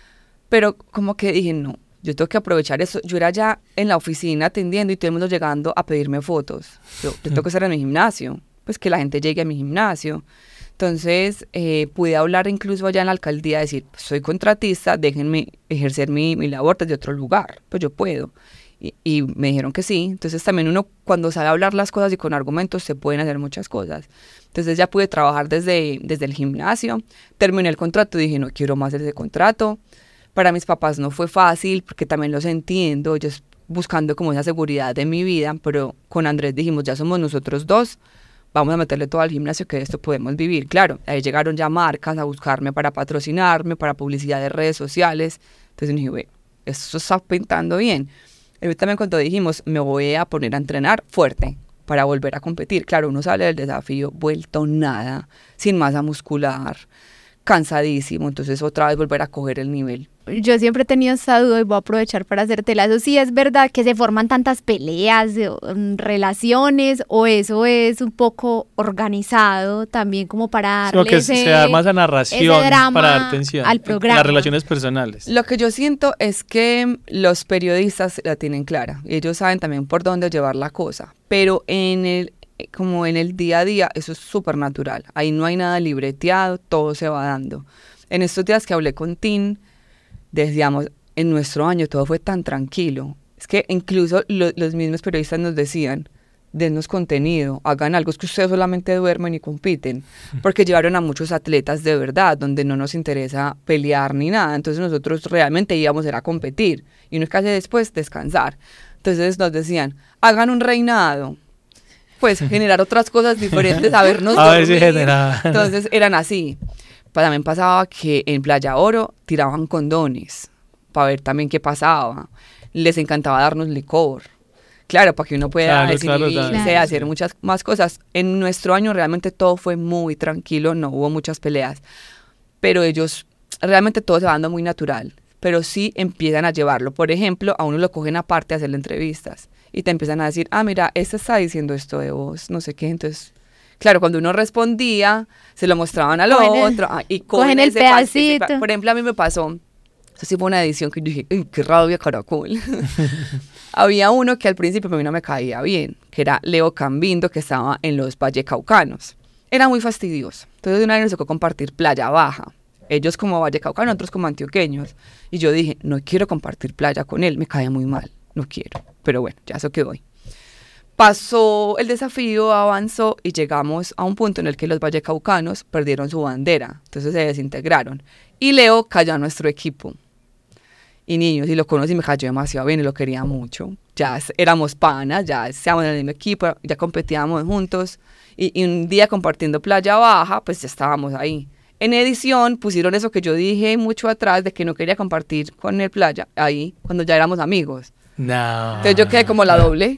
Pero como que dije, no, yo tengo que aprovechar eso. Yo era ya en la oficina atendiendo y todo el mundo llegando a pedirme fotos. Yo, yo tengo que estar en mi gimnasio, pues que la gente llegue a mi gimnasio. Entonces eh, pude hablar incluso allá en la alcaldía, decir, soy contratista, déjenme ejercer mi, mi labor desde otro lugar, pues yo puedo. Y, y me dijeron que sí. Entonces también uno cuando sabe hablar las cosas y con argumentos se pueden hacer muchas cosas. Entonces ya pude trabajar desde, desde el gimnasio, terminé el contrato y dije, no quiero más ese contrato. Para mis papás no fue fácil porque también los entiendo, ellos buscando como esa seguridad de mi vida, pero con Andrés dijimos, ya somos nosotros dos, vamos a meterle todo al gimnasio que de esto podemos vivir. Claro, ahí llegaron ya marcas a buscarme para patrocinarme, para publicidad de redes sociales. Entonces dije, bueno, esto está pintando bien. Y también cuando dijimos, me voy a poner a entrenar fuerte para volver a competir. Claro, uno sale del desafío vuelto nada, sin masa muscular, cansadísimo, entonces otra vez volver a coger el nivel. Yo siempre he tenido esa duda y voy a aprovechar para hacértela. Eso sí es verdad que se forman tantas peleas, relaciones, o eso es un poco organizado también como para darle que ese, se da más a narración para dar atención al programa. Las relaciones personales. Lo que yo siento es que los periodistas la tienen clara. Ellos saben también por dónde llevar la cosa, pero en el como en el día a día, eso es súper natural. Ahí no hay nada libreteado, todo se va dando. En estos días que hablé con Tin, decíamos, en nuestro año todo fue tan tranquilo. Es que incluso lo, los mismos periodistas nos decían, dennos contenido, hagan algo, es que ustedes solamente duermen y compiten. Porque llevaron a muchos atletas de verdad, donde no nos interesa pelear ni nada. Entonces nosotros realmente íbamos a ir a competir. Y uno casi después descansar. Entonces nos decían, hagan un reinado. Pues generar otras cosas diferentes, a vernos a ver si genera. Entonces eran así. También pasaba que en Playa Oro tiraban condones para ver también qué pasaba. les encantaba darnos licor. Claro, para que uno pueda Claro, decidirse, claro, claro. hacer Sí. muchas más cosas. En nuestro año realmente todo fue muy tranquilo, no hubo muchas peleas, pero ellos, realmente todo se va dando muy natural, pero sí empiezan a llevarlo. Por ejemplo, a uno lo cogen aparte a hacerle entrevistas y te empiezan a decir, ah, mira, este está diciendo esto de vos, no sé qué, entonces... Claro, cuando uno respondía, se lo mostraban al Cogen el- otro ah, y cogen el ese participa- pedacito. Por ejemplo, a mí me pasó, eso sí fue una edición que yo dije, ¡ay, qué rabia, Caracol! Había uno que al principio a mí no me caía bien, que era Leo Cambindo, que estaba en los Vallecaucanos. Era muy fastidioso. Entonces de una vez nos tocó compartir Playa Baja. Ellos como vallecaucanos, otros como antioqueños. Y yo dije, no quiero compartir playa con él, me cae muy mal, no quiero. Pero bueno, ya eso quedó ahí. Pasó el desafío, avanzó y llegamos a un punto en el que los vallecaucanos perdieron su bandera, entonces se desintegraron. Y Leo cayó a nuestro equipo. Y niños, y lo conocí, me cayó demasiado bien y lo quería mucho. Ya s- éramos panas, ya estábamos en el mismo equipo, ya competíamos juntos. Y, y un día compartiendo Playa Baja, pues ya estábamos ahí. En edición pusieron eso que yo dije mucho atrás de que no quería compartir con el Playa, ahí, cuando ya éramos amigos. No. Entonces yo quedé como la doble.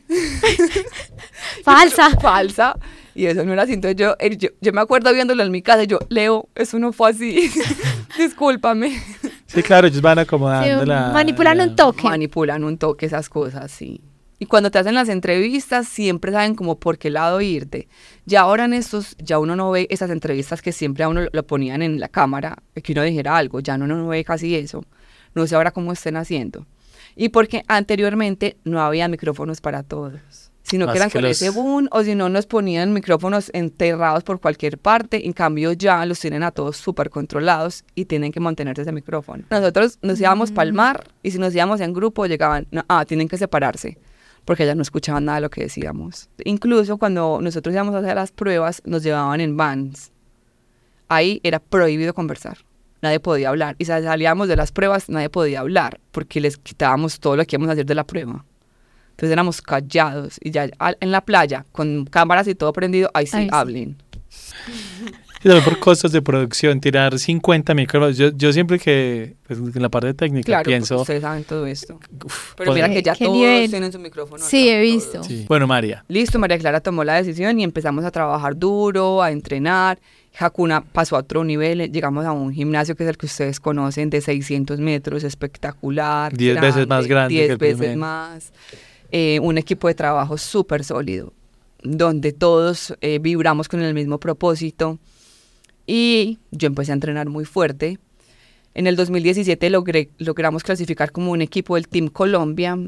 Falsa. Falsa. Y eso no era así. Entonces yo, eh, yo, yo me acuerdo viéndolo en mi casa y yo, Leo, eso no fue así. Discúlpame. Sí, claro, ellos van acomodando Sí, la... manipulan la- un toque. Manipulan un toque esas cosas, sí. Y cuando te hacen las entrevistas, siempre saben como por qué lado irte. Ya ahora en estos, ya uno no ve esas entrevistas que siempre a uno lo ponían en la cámara, que uno dijera algo, ya uno no ve casi eso. No sé ahora cómo estén haciendo. Y porque anteriormente no había micrófonos para todos, sino Más que eran que con los- ese boom, o si no nos ponían micrófonos enterrados por cualquier parte. En cambio ya los tienen a todos súper controlados y tienen que mantenerse ese micrófono. Nosotros nos íbamos para el mar y si nos íbamos en grupo llegaban, no, ah, tienen que separarse, porque ya no escuchaban nada de lo que decíamos. Incluso cuando nosotros íbamos a hacer las pruebas, nos llevaban en vans. Ahí era prohibido conversar. Nadie podía hablar. Y si salíamos de las pruebas, nadie podía hablar, porque les quitábamos todo lo que íbamos a hacer de la prueba. Entonces éramos callados. Y ya al- en la playa, con cámaras y todo prendido, ahí sí, Ahí sí. hablen. Y también por costos de producción, tirar cincuenta micrófonos. Yo, yo siempre que, pues, en la parte técnica, Claro, porque pienso... ustedes saben todo esto. uf, Pero pues- mira que ya ¿Qué todos nivel? tienen su micrófono. Sí, acá, he visto. todos. sí. Bueno, María, Listo, María Clara tomó la decisión y empezamos a trabajar duro, a entrenar. Hakuna pasó a otro nivel, eh, llegamos a un gimnasio que es el que ustedes conocen, de seiscientos metros, espectacular. Diez veces más grande que diez el veces primero. más. Eh, un equipo de trabajo súper sólido, donde todos eh, vibramos con el mismo propósito. Y yo empecé a entrenar muy fuerte. En el dos mil diecisiete logré, logramos clasificar como un equipo del Team Colombia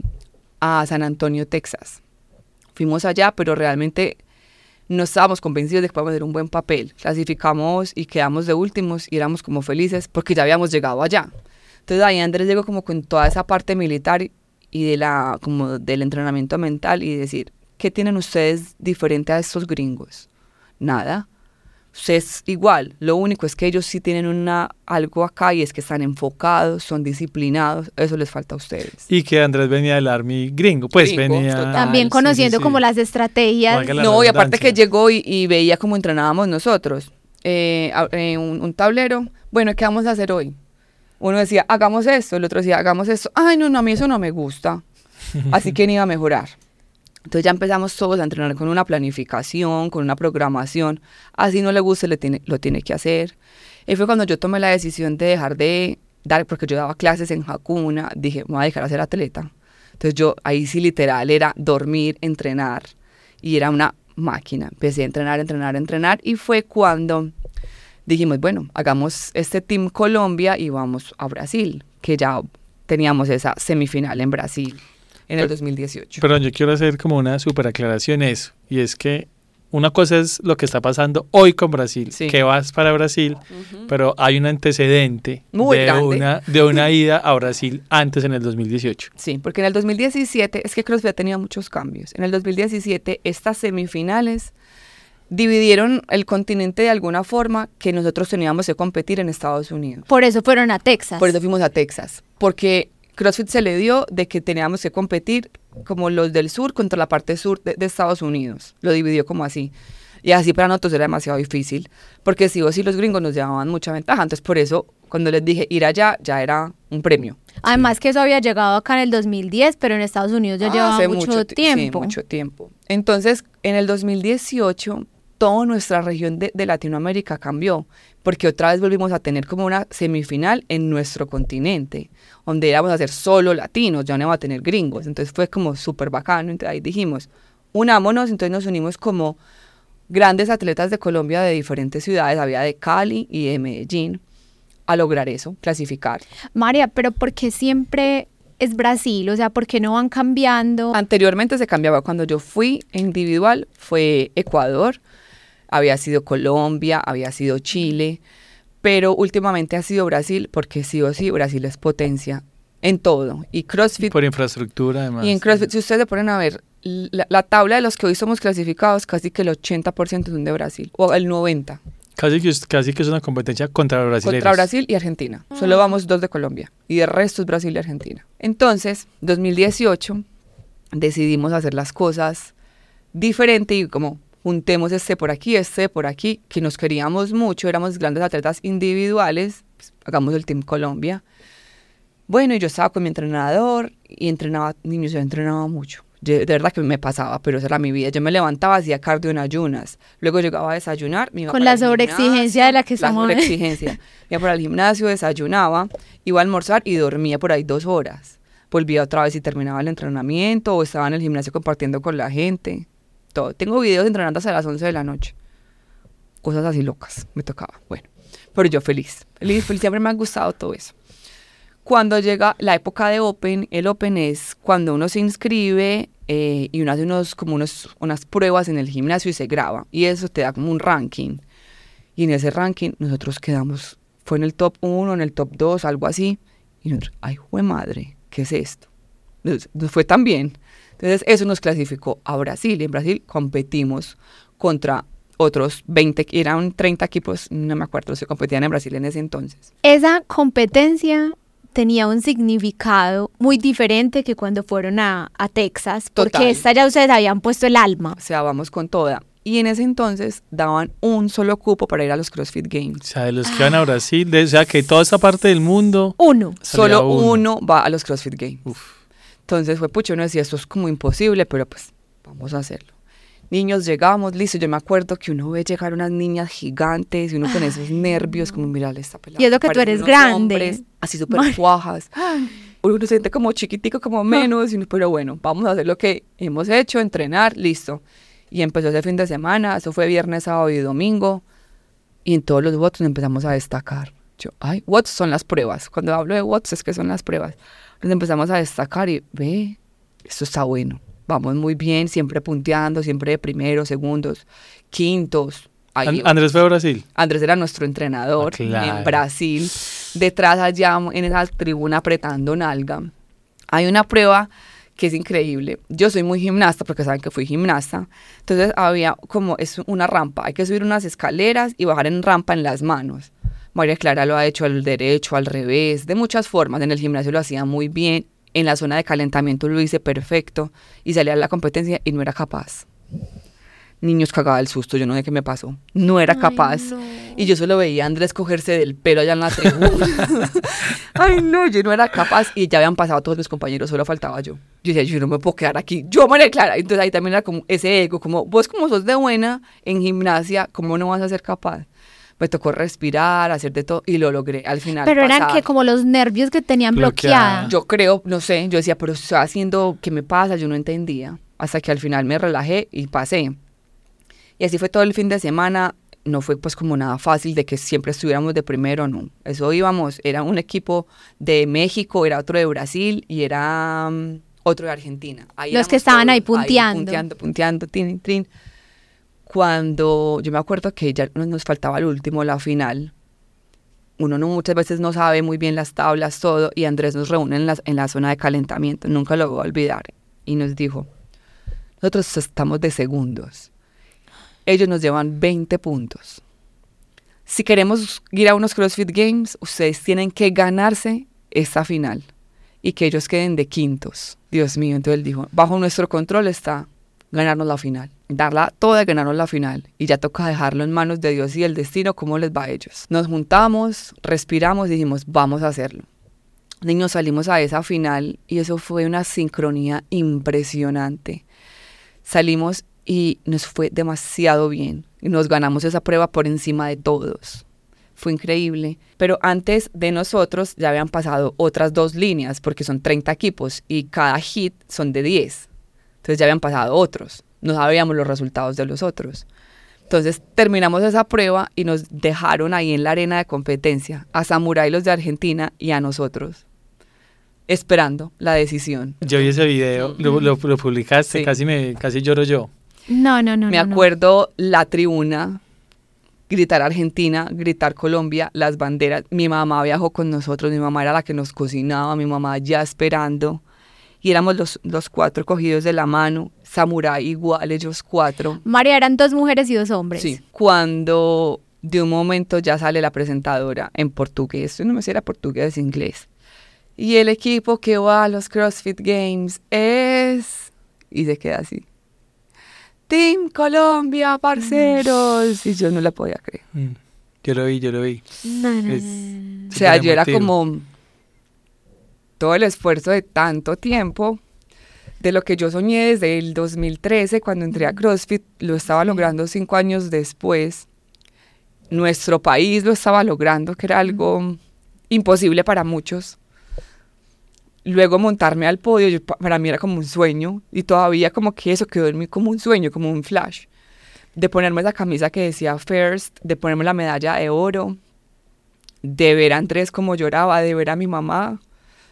a San Antonio, Texas. Fuimos allá, pero realmente no estábamos convencidos de que podíamos hacer un buen papel. Clasificamos y quedamos de últimos y éramos como felices porque ya habíamos llegado allá. Entonces ahí Andrés llegó como con toda esa parte militar y de la, como del entrenamiento mental y decir, ¿qué tienen ustedes diferente a estos gringos? Nada. Ustedes igual, lo único es que ellos sí tienen una, algo acá y es que están enfocados, son disciplinados, eso les falta a ustedes. y que Andrés venía del Army gringo, pues Gringo, venía... total. También sí, conociendo sí, sí. como las estrategias. Valga la No, y aparte que redundancia. llegó y, y veía cómo entrenábamos nosotros. Eh, a- eh, un, un tablero, bueno, ¿qué vamos a hacer hoy? Uno decía, hagamos esto, el otro decía, hagamos esto. Ay, no, no, a mí eso no me gusta. Así que ni iba a mejorar. Entonces ya empezamos todos a entrenar con una planificación, con una programación. Así no le guste, le tiene, lo tiene que hacer. Y fue cuando yo tomé la decisión de dejar de dar, porque yo daba clases en Hakuna, dije, me voy a dejar de ser atleta. Entonces yo ahí sí literal era dormir, entrenar. Y era una máquina. Empecé a entrenar, entrenar, entrenar. Y fue cuando dijimos, bueno, hagamos este Team Colombia y vamos a Brasil, que ya teníamos esa semifinal en Brasil en el Pero- dos mil dieciocho. Pero yo quiero hacer como una super aclaración eso, y es que una cosa es lo que está pasando hoy con Brasil, Sí. que vas para Brasil, Ujú. pero hay un antecedente Muy de grande. una, de una ida a Brasil antes en el dos mil dieciocho. Sí, porque en el dos mil diecisiete, es que CrossFit ha tenido muchos cambios. En el dos mil diecisiete, estas semifinales dividieron el continente de alguna forma que nosotros teníamos que competir en Estados Unidos. Por eso fueron a Texas. Por eso fuimos a Texas, porque CrossFit se le dio de que teníamos que competir como los del sur contra la parte sur de, de Estados Unidos. Lo dividió como así. Y así para nosotros era demasiado difícil, porque sí o sí los gringos nos llevaban mucha ventaja. Entonces por eso Cuando les dije ir allá, ya era un premio. Además sí. que eso había llegado acá en el dos mil diez, pero en Estados Unidos ya ah, llevaba mucho, mucho tiempo. Sí, mucho tiempo. Entonces, en el dos mil dieciocho, toda nuestra región de, de Latinoamérica cambió, porque otra vez volvimos a tener como una semifinal en nuestro continente, donde íbamos a ser solo latinos, ya no iba a tener gringos. Entonces fue como súper bacano. Entonces ahí dijimos, unámonos, entonces nos unimos como grandes atletas de Colombia de diferentes ciudades, había de Cali y de Medellín, a lograr eso, clasificar. María, pero ¿por qué siempre es Brasil? O sea, ¿por qué no van cambiando? Anteriormente se cambiaba. Cuando yo fui individual fue Ecuador, había sido Colombia, había sido Chile, pero últimamente ha sido Brasil, porque sí o sí, Brasil es potencia en todo. Y CrossFit... Por infraestructura, además. Y en CrossFit, si ustedes se ponen a ver, la, la tabla de los que hoy somos clasificados, casi que el ochenta por ciento son de Brasil, o el noventa por ciento. Casi que, casi que es una competencia contra Brasil. Contra Brasil y Argentina. Mm. Solo vamos dos de Colombia. Y de resto es Brasil y Argentina. Entonces, dos mil dieciocho, decidimos hacer las cosas diferente y como juntemos este por aquí, este por aquí, que nos queríamos mucho, éramos grandes atletas individuales, pues, hagamos el Team Colombia. Bueno, y yo estaba con mi entrenador y entrenaba, niños, yo entrenaba mucho. Yo, de verdad que me pasaba, pero esa era mi vida. Yo me levantaba, hacía cardio en ayunas, luego llegaba a desayunar, me iba con para la sobreexigencia de la que estamos. La sobreexigencia. Me iba para el gimnasio, desayunaba, iba a almorzar y dormía por ahí dos horas. Volvía otra vez y terminaba el entrenamiento o estaba en el gimnasio compartiendo con la gente. Todo. Tengo videos entrenando hasta las once de la noche. Cosas así locas, me tocaba. Bueno, pero yo feliz, feliz, feliz, siempre me ha gustado todo eso. Cuando llega la época de Open, el Open es cuando uno se inscribe eh, y uno hace unos, como unos, unas pruebas en el gimnasio y se graba. Y eso te da como un ranking. Y en ese ranking nosotros quedamos, fue en el top uno, en el top dos, algo así. Y nosotros, ay, jue madre, ¿qué es esto? Nos, nos fue tan bien. Entonces eso nos clasificó a Brasil. Y en Brasil competimos contra otros veinte, eran treinta equipos, no me acuerdo, se competían en Brasil en ese entonces. Esa competencia tenía un significado muy diferente que cuando fueron a, a Texas, porque Total. esta ya ustedes habían puesto el alma. O sea, vamos con toda. Y en ese entonces daban un solo cupo para ir a los CrossFit Games. O sea, de los que van a Brasil, de, o sea, que toda esta parte del mundo... Uno. Solo uno. uno va a los CrossFit Games. Uf. Entonces fue, pucho, uno decía, esto es como imposible, pero pues vamos a hacerlo. Niños, llegamos, listo, yo me acuerdo que uno ve llegar unas niñas gigantes y uno con esos nervios, como mirarle esta pelada. Y es lo que tú eres grande. Hombres, así súper cuajas. Uno se siente como chiquitico, como menos, y uno, pero bueno, vamos a hacer lo que hemos hecho, entrenar, listo. Y empezó ese fin de semana, eso fue viernes, sábado y domingo, y en todos los watts empezamos a destacar. Yo, ay, watts son las pruebas. Cuando hablo de watts es que son las pruebas. Nos empezamos a destacar y ve, esto está bueno. Vamos muy bien, siempre punteando, siempre de primeros, segundos, quintos. Ahí, ¿Andrés fue a Brasil? Andrés era nuestro entrenador. Ah, claro. En Brasil. Detrás allá, en esa tribuna apretando nalga. Hay una prueba que es increíble. Yo soy muy gimnasta, porque saben que fui gimnasta. Entonces había como, es una rampa. Hay que subir unas escaleras y bajar en rampa en las manos. María Clara lo ha hecho al derecho, al revés, de muchas formas. En el gimnasio lo hacía muy bien. En la zona de calentamiento lo hice perfecto y salía a la competencia y no era capaz. Niños, cagaba el susto, yo no sé qué me pasó. No era capaz. Ay, no. Y yo solo veía a Andrés cogerse del pelo allá en la tribuna. Ay, no, yo no era capaz. Y ya habían pasado todos mis compañeros, solo faltaba yo. Yo decía, yo no me puedo quedar aquí. Yo, María Clara. Entonces ahí también era como ese ego, como vos como sos de buena en gimnasia, ¿cómo no vas a ser capaz? Me tocó respirar, hacer de todo y lo logré al final. Pero pasar. Eran que como los nervios que tenían bloqueada. Yo creo, no sé, yo decía, pero estoy haciendo, ¿qué me pasa? Yo no entendía. Hasta que al final me relajé y pasé. Y así fue todo el fin de semana. No fue pues como nada fácil de que siempre estuviéramos de primero, no. Eso íbamos, era un equipo de México, era otro de Brasil y era um, otro de Argentina. Ahí los que estaban todos, ahí punteando. Ahí punteando, punteando, tin, tin. Cuando yo me acuerdo que ya nos faltaba el último, la final, uno no, muchas veces no sabe muy bien las tablas, todo, y Andrés nos reúne en la, en la zona de calentamiento, nunca lo voy a olvidar, y nos dijo, nosotros estamos de segundos, ellos nos llevan veinte puntos, si queremos ir a unos CrossFit Games, ustedes tienen que ganarse esta final, y que ellos queden de quintos. Dios mío, entonces él dijo, bajo nuestro control está ganarnos la final, darla toda y ganarnos la final. Y ya toca dejarlo en manos de Dios y el destino, cómo les va a ellos. Nos juntamos, respiramos y dijimos, vamos a hacerlo. Niños, salimos a esa final y eso fue una sincronía impresionante. Salimos y nos fue demasiado bien. Y nos ganamos esa prueba por encima de todos. Fue increíble. Pero antes de nosotros ya habían pasado otras dos líneas, porque son treinta equipos y cada hit son de diez. Entonces ya habían pasado otros. No sabíamos los resultados de los otros. Entonces terminamos esa prueba y nos dejaron ahí en la arena de competencia, a Samurai, los de Argentina, y a nosotros, esperando la decisión. Yo vi ese video, lo, lo, lo publicaste, sí. casi me casi lloro yo. No, no, no. Me no, acuerdo no. La tribuna, gritar Argentina, gritar Colombia, las banderas. Mi mamá viajó con nosotros, mi mamá era la que nos cocinaba, mi mamá ya esperando. Y éramos los, los cuatro cogidos de la mano, Samurai igual, ellos cuatro. María, eran dos mujeres y dos hombres. Sí, cuando de un momento ya sale la presentadora en portugués, yo no me sé si era portugués o inglés. Y el equipo que va a los CrossFit Games es... Y se queda así. Team Colombia, parceros. Mm. Y yo no la podía creer. Mm. Yo lo vi, yo lo vi. No, no, es, no. O sea, yo era como... todo el esfuerzo de tanto tiempo, de lo que yo soñé desde el dos mil trece, cuando entré a CrossFit, lo estaba logrando cinco años después. Nuestro país lo estaba logrando, que era algo imposible para muchos. Luego montarme al podio, yo, para mí era como un sueño, y todavía como que eso quedó en mí como un sueño, como un flash. De ponerme esa camisa que decía First, de ponerme la medalla de oro, de ver a Andrés como lloraba, de ver a mi mamá.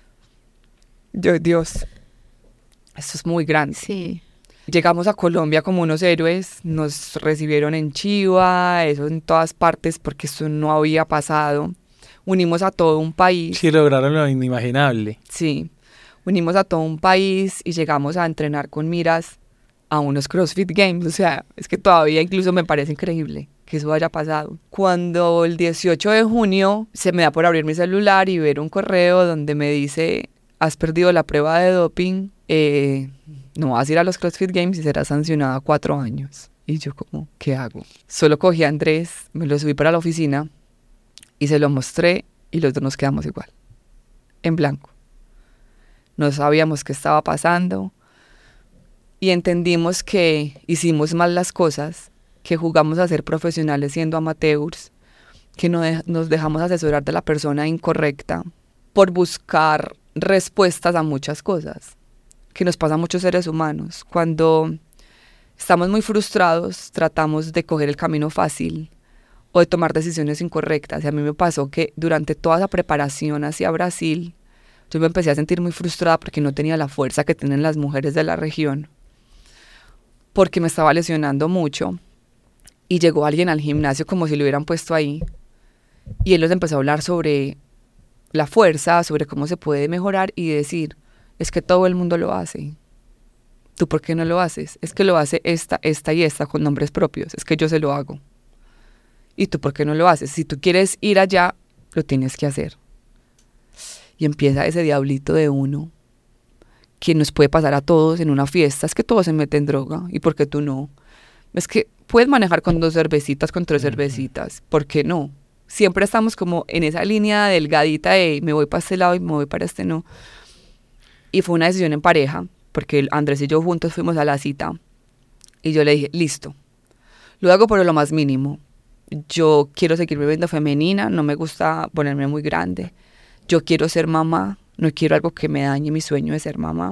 Yo, Dios, esto es muy grande. Sí. Llegamos a Colombia como unos héroes, nos recibieron en Chiva, eso en todas partes, porque esto no había pasado. Unimos a todo un país. Sí, lograron lo inimaginable. Sí, unimos a todo un país y llegamos a entrenar con miras a unos CrossFit Games. O sea, es que todavía incluso me parece increíble que eso haya pasado. Cuando el dieciocho de junio se me da por abrir mi celular y ver un correo donde me dice... has perdido la prueba de doping, eh, no vas a ir a los CrossFit Games y serás sancionada cuatro años. Y yo como, ¿qué hago? Solo cogí a Andrés, me lo subí para la oficina y se lo mostré y los dos nos quedamos igual, en blanco. No sabíamos qué estaba pasando y entendimos que hicimos mal las cosas, que jugamos a ser profesionales siendo amateurs, que no de- nos dejamos asesorar de la persona incorrecta por buscar respuestas a muchas cosas que nos pasa a muchos seres humanos. Cuando estamos muy frustrados, tratamos de coger el camino fácil o de tomar decisiones incorrectas. Y a mí me pasó que durante toda esa preparación hacia Brasil, yo me empecé a sentir muy frustrada porque no tenía la fuerza que tienen las mujeres de la región, porque me estaba lesionando mucho. Y llegó alguien al gimnasio como si lo hubieran puesto ahí, y él nos empezó a hablar sobre la fuerza, sobre cómo se puede mejorar y decir, es que todo el mundo lo hace. ¿Tú por qué no lo haces? Es que lo hace esta, esta y esta con nombres propios. Es que yo se lo hago. ¿Y tú por qué no lo haces? Si tú quieres ir allá, lo tienes que hacer. Y empieza ese diablito de uno que nos puede pasar a todos en una fiesta. Es que todos se meten droga. ¿Y por qué tú no? Es que puedes manejar con dos cervecitas, con tres cervecitas. ¿Por qué no? Siempre estamos como en esa línea delgadita de me voy para este lado y me voy para este no. Y fue una decisión en pareja, porque Andrés y yo juntos fuimos a la cita. Y yo le dije, listo, lo hago por lo más mínimo. Yo quiero seguir viviendo femenina, no me gusta ponerme muy grande. Yo quiero ser mamá, no quiero algo que me dañe mi sueño de ser mamá.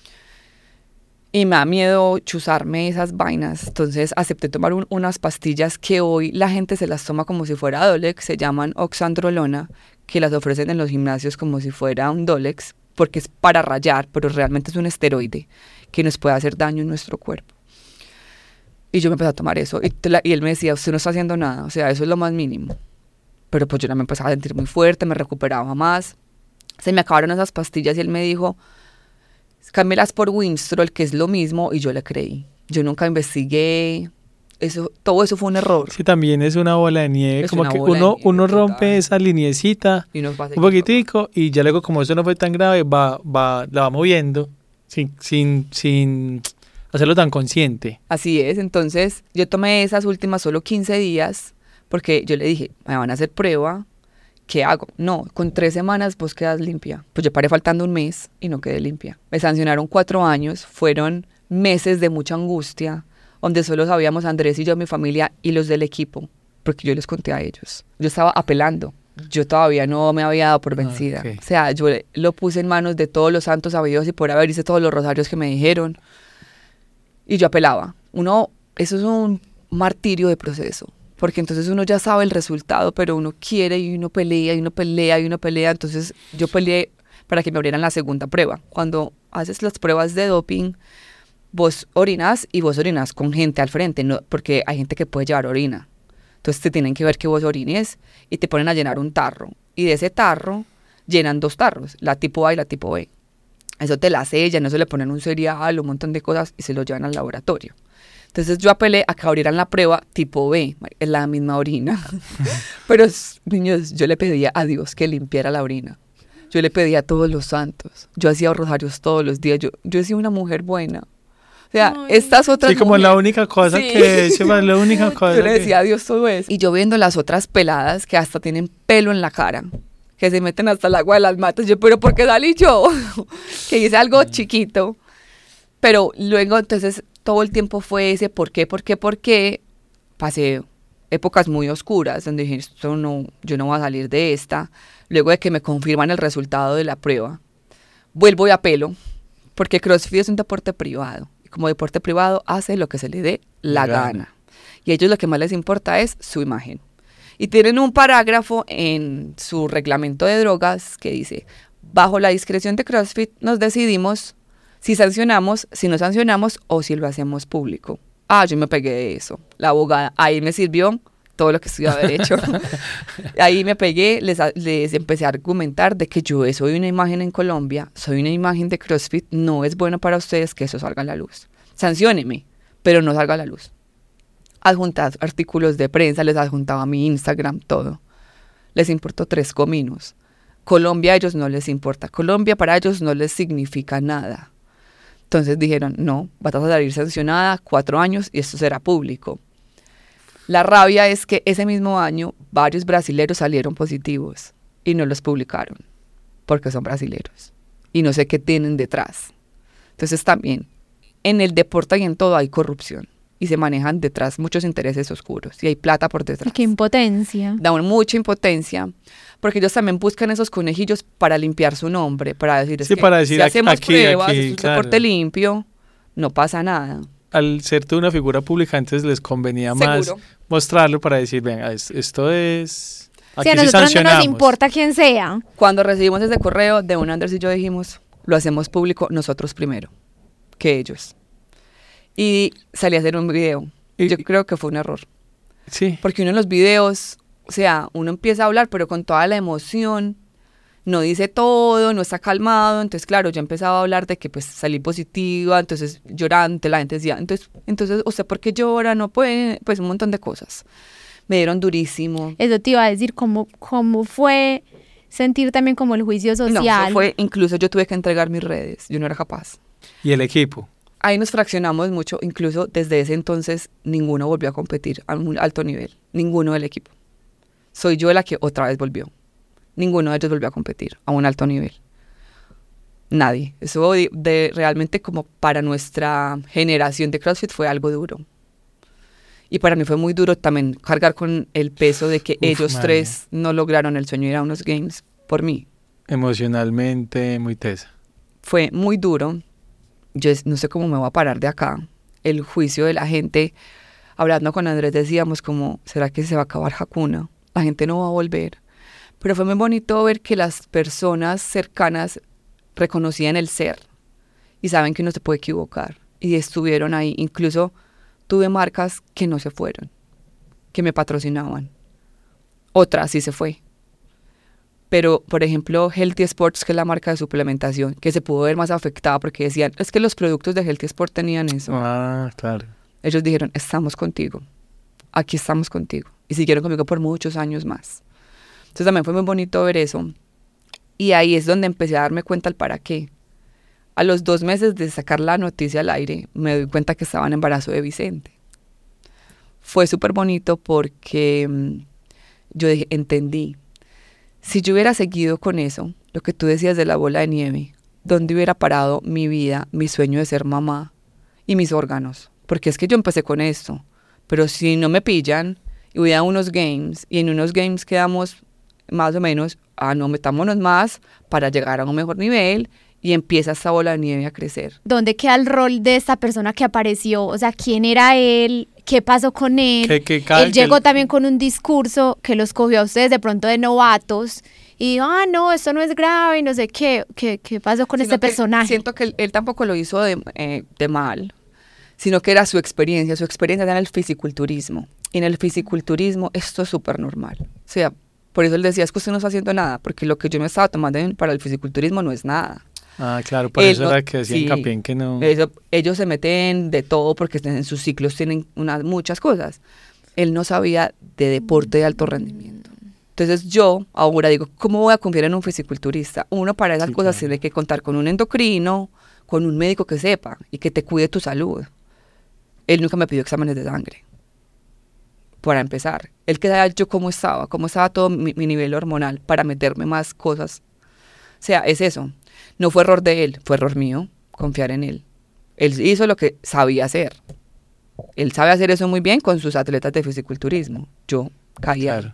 Y me da miedo chuzarme esas vainas. Entonces acepté tomar un, unas pastillas que hoy la gente se las toma como si fuera Dolex. Se llaman oxandrolona, que las ofrecen en los gimnasios como si fuera un Dolex, porque es para rayar, pero realmente es un esteroide que nos puede hacer daño en nuestro cuerpo. Y yo me empecé a tomar eso. Y, y él me decía, usted no está haciendo nada, o sea, eso es lo más mínimo. Pero pues yo ya me empezaba a sentir muy fuerte, me recuperaba más. Se me acabaron esas pastillas y él me dijo, cámbialas por Winstrol, que es lo mismo, y yo le creí. Yo nunca investigué, eso, todo eso fue un error. Sí, también es una bola de nieve, es como que uno, nieve, uno total. rompe esa liniecita y nos va a un poquitico, y ya luego como eso no fue tan grave, va, va, la va moviendo sin, sin, sin Hacerlo tan consciente. Así es, entonces yo tomé esas últimas solo quince días porque yo le dije, me van a hacer prueba, ¿qué hago? No, con tres semanas vos quedas limpia. Pues yo paré faltando un mes y no quedé limpia. Me sancionaron cuatro años, fueron meses de mucha angustia, donde solo sabíamos Andrés y yo, mi familia y los del equipo, porque yo les conté a ellos. Yo estaba apelando, yo todavía no me había dado por vencida. Okay. O sea, yo lo puse en manos de todos los santos sabidos y por haber hice todos los rosarios que me dijeron. Y yo apelaba. Uno, eso es un martirio de proceso, porque entonces uno ya sabe el resultado, pero uno quiere y uno pelea y uno pelea y uno pelea. Entonces yo peleé para que me abrieran la segunda prueba. Cuando haces las pruebas de doping, vos orinas y vos orinas con gente al frente, no, porque hay gente que puede llevar orina. Entonces te tienen que ver que vos orines y te ponen a llenar un tarro. Y de ese tarro llenan dos tarros, la tipo A y la tipo B. Eso te la sellan, eso le ponen un cereal, un montón de cosas y se lo llevan al laboratorio. Entonces yo apelé a que abrieran la prueba tipo B, es la misma orina. Pero, niños, yo le pedía a Dios que limpiara la orina. Yo le pedía a todos los santos. Yo hacía rosarios todos los días. Yo, yo he sido una mujer buena. O sea, Ay. estas otras Sí, como mujeres, la única cosa sí. que he hecho, la única cosa yo le decía que... a Dios todo eso. Y yo viendo las otras peladas que hasta tienen pelo en la cara, que se meten hasta el agua de las matas. Yo, pero ¿por qué salí yo? Que hice algo mm. chiquito. Pero luego, entonces, todo el tiempo fue ese ¿por qué, por qué, por qué? Pasé épocas muy oscuras donde dije, esto no, yo no voy a salir de esta. Luego de que me confirman el resultado de la prueba, vuelvo y apelo, porque CrossFit es un deporte privado. Y como deporte privado, hace lo que se le dé la gana. gana. Y a ellos lo que más les importa es su imagen. Y tienen un parágrafo en su reglamento de drogas que dice, bajo la discreción de CrossFit nos decidimos si sancionamos, si no sancionamos o si lo hacemos público. Ah, yo me pegué de eso. La abogada, ahí me sirvió todo lo que estudié haber hecho. Ahí me pegué, les, les empecé a argumentar de que yo soy una imagen en Colombia, soy una imagen de CrossFit, no es bueno para ustedes que eso salga a la luz. Sancióneme, pero no salga a la luz. Adjuntar artículos de prensa, les adjuntaba mi Instagram, todo. Les importó tres cominos. Colombia a ellos no les importa. Colombia para ellos no les significa nada. Entonces dijeron, no, vas a salir sancionada cuatro años y esto será público. La rabia es que ese mismo año varios brasileros salieron positivos y no los publicaron porque son brasileros y no sé qué tienen detrás. Entonces también en el deporte y en todo hay corrupción. Y se manejan detrás muchos intereses oscuros y hay plata por detrás. ¡Qué impotencia! Da mucha impotencia porque ellos también buscan esos conejillos para limpiar su nombre, para decir, es sí, que para decir, si aquí, hacemos aquí, pruebas, aquí, es un claro. deporte limpio, no pasa nada. Al ser tú una figura pública, antes les convenía más Seguro. mostrarlo para decir, venga, esto es... Aquí sí, a sí nosotros sancionamos. no nos importa quién sea. Cuando recibimos ese correo, de un Andrés y yo dijimos, lo hacemos público nosotros primero, que ellos. Y salí a hacer un video. Y yo creo que fue un error. Sí. Porque uno en los videos, o sea, uno empieza a hablar, pero con toda la emoción, no dice todo, no está calmado. Entonces, claro, yo empezaba a hablar de que pues salí positiva, entonces llorante, la gente decía, entonces, entonces ¿usted por qué llora? No puede, pues un montón de cosas. Me dieron durísimo. Eso te iba a decir, ¿cómo, cómo fue sentir también como el juicio social? No, eso fue, incluso yo tuve que entregar mis redes, yo no era capaz. ¿Y el equipo? Ahí nos fraccionamos mucho, incluso desde ese entonces ninguno volvió a competir a un alto nivel, ninguno del equipo. Soy yo la que otra vez volvió. Ninguno de ellos volvió a competir a un alto nivel. Nadie. Eso de, de realmente como para nuestra generación de CrossFit fue algo duro. Y para mí fue muy duro también cargar con el peso de que Uf, ellos madre. tres no lograron el sueño de ir a unos games por mí. Emocionalmente muy tesa. Fue muy duro. Yo no sé cómo me voy a parar de acá. El juicio de la gente, hablando con Andrés decíamos como, ¿será que se va a acabar Hakuna? La gente no va a volver. Pero fue muy bonito ver que las personas cercanas reconocían el ser y saben que uno se puede equivocar. Y estuvieron ahí. Incluso tuve marcas que no se fueron, que me patrocinaban. Otra sí se fue. Pero, por ejemplo, Healthy Sports, que es la marca de suplementación, que se pudo ver más afectada porque decían, es que los productos de Healthy Sports tenían eso. Ah, claro. Ellos dijeron, estamos contigo, aquí estamos contigo. Y siguieron conmigo por muchos años más. Entonces también fue muy bonito ver eso. Y ahí es donde empecé a darme cuenta el para qué. a los dos meses de sacar la noticia al aire, me doy cuenta que estaba en embarazo de Vicente. Fue súper bonito porque mmm, yo dije, entendí. Si yo hubiera seguido con eso, lo que tú decías de la bola de nieve, ¿dónde hubiera parado mi vida, mi sueño de ser mamá y mis órganos? Porque es que yo empecé con esto, pero si no me pillan y voy a unos games y en unos games quedamos más o menos, ah, no, metámonos más para llegar a un mejor nivel y empieza esta bola de nieve a crecer. ¿Dónde queda el rol de esta persona que apareció? O sea, ¿quién era él? ¿Qué pasó con él? Que, que cada, él llegó que... también con un discurso que los cogió a ustedes de pronto de novatos y dijo, ah, no, esto no es grave y no sé qué. ¿Qué, qué pasó con Sino este que personaje? Siento que él, él tampoco lo hizo de, eh, de mal, sino que era su experiencia. Su experiencia era en el fisiculturismo. Y en el fisiculturismo esto es súper normal. O sea, por eso él decía, es que usted no está haciendo nada, porque lo que yo me estaba tomando para el fisiculturismo no es nada. Ah, claro, por él eso no, era que decía sí, hincapié en que no... Eso, ellos se meten de todo porque en sus ciclos tienen unas, muchas cosas. Él no sabía de deporte de alto rendimiento. Entonces yo ahora digo, ¿cómo voy a confiar en un fisiculturista? Uno para esas Sí, cosas claro. tiene que contar con un endocrino, con un médico que sepa y que te cuide tu salud. Él nunca me pidió exámenes de sangre. Para empezar, él quería yo cómo estaba, cómo estaba todo mi, mi nivel hormonal para meterme más cosas. O sea, es eso. No fue error de él, fue error mío, confiar en él. Él hizo lo que sabía hacer. Él sabe hacer eso muy bien con sus atletas de fisiculturismo. Yo caí Claro.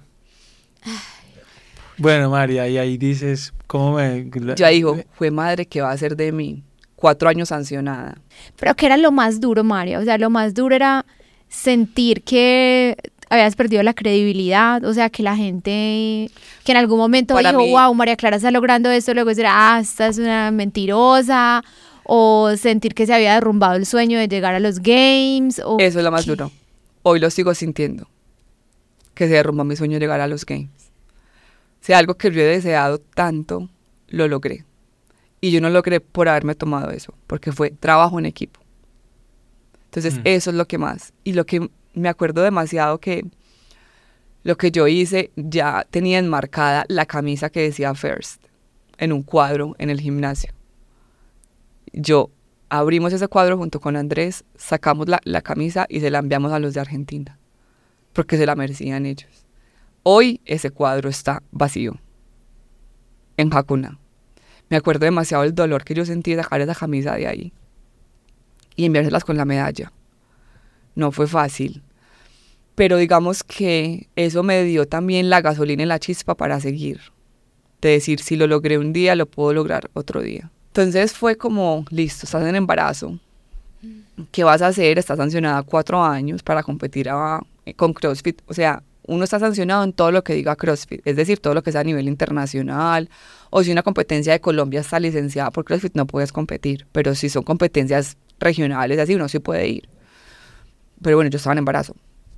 Bueno, María, y ahí dices, ¿cómo me...? Ya dijo, fue madre, ¿qué va a hacer de mí? Cuatro años sancionada. Pero ¿qué era lo más duro, María? O sea, lo más duro era sentir que habías perdido la credibilidad, o sea, que la gente, que en algún momento Para dijo, mí- wow, María Clara está logrando esto, luego decir, ah, esta es una mentirosa, o sentir que se había derrumbado el sueño de llegar a los games, o Eso es lo más ¿qué? duro. Hoy lo sigo sintiendo. Que se derrumbó mi sueño de llegar a los games. O sea, algo que yo he deseado tanto, lo logré. Y yo no logré por haberme tomado eso, porque fue trabajo en equipo. Entonces, Mm. eso es lo que más. Y lo que me acuerdo demasiado que lo que yo hice, ya tenía enmarcada la camisa que decía First en un cuadro en el gimnasio. Yo abrimos ese cuadro junto con Andrés, sacamos la, la camisa y se la enviamos a los de Argentina, porque se la merecían ellos. Hoy ese cuadro está vacío, en Hakuna. Me acuerdo demasiado del dolor que yo sentí de sacar esa camisa de ahí y enviárselas con la medalla. No fue fácil, pero digamos que eso me dio también la gasolina y la chispa para seguir. De decir, si lo logré un día, lo puedo lograr otro día. Entonces fue como, listo, estás en embarazo. ¿Qué vas a hacer? Estás sancionada cuatro años para competir a, con CrossFit. O sea, uno está sancionado en todo lo que diga CrossFit, es decir, todo lo que sea a nivel internacional. O si una competencia de Colombia está licenciada por CrossFit, no puedes competir. Pero si son competencias regionales, así uno sí puede ir. Pero bueno, yo estaba en embarazo.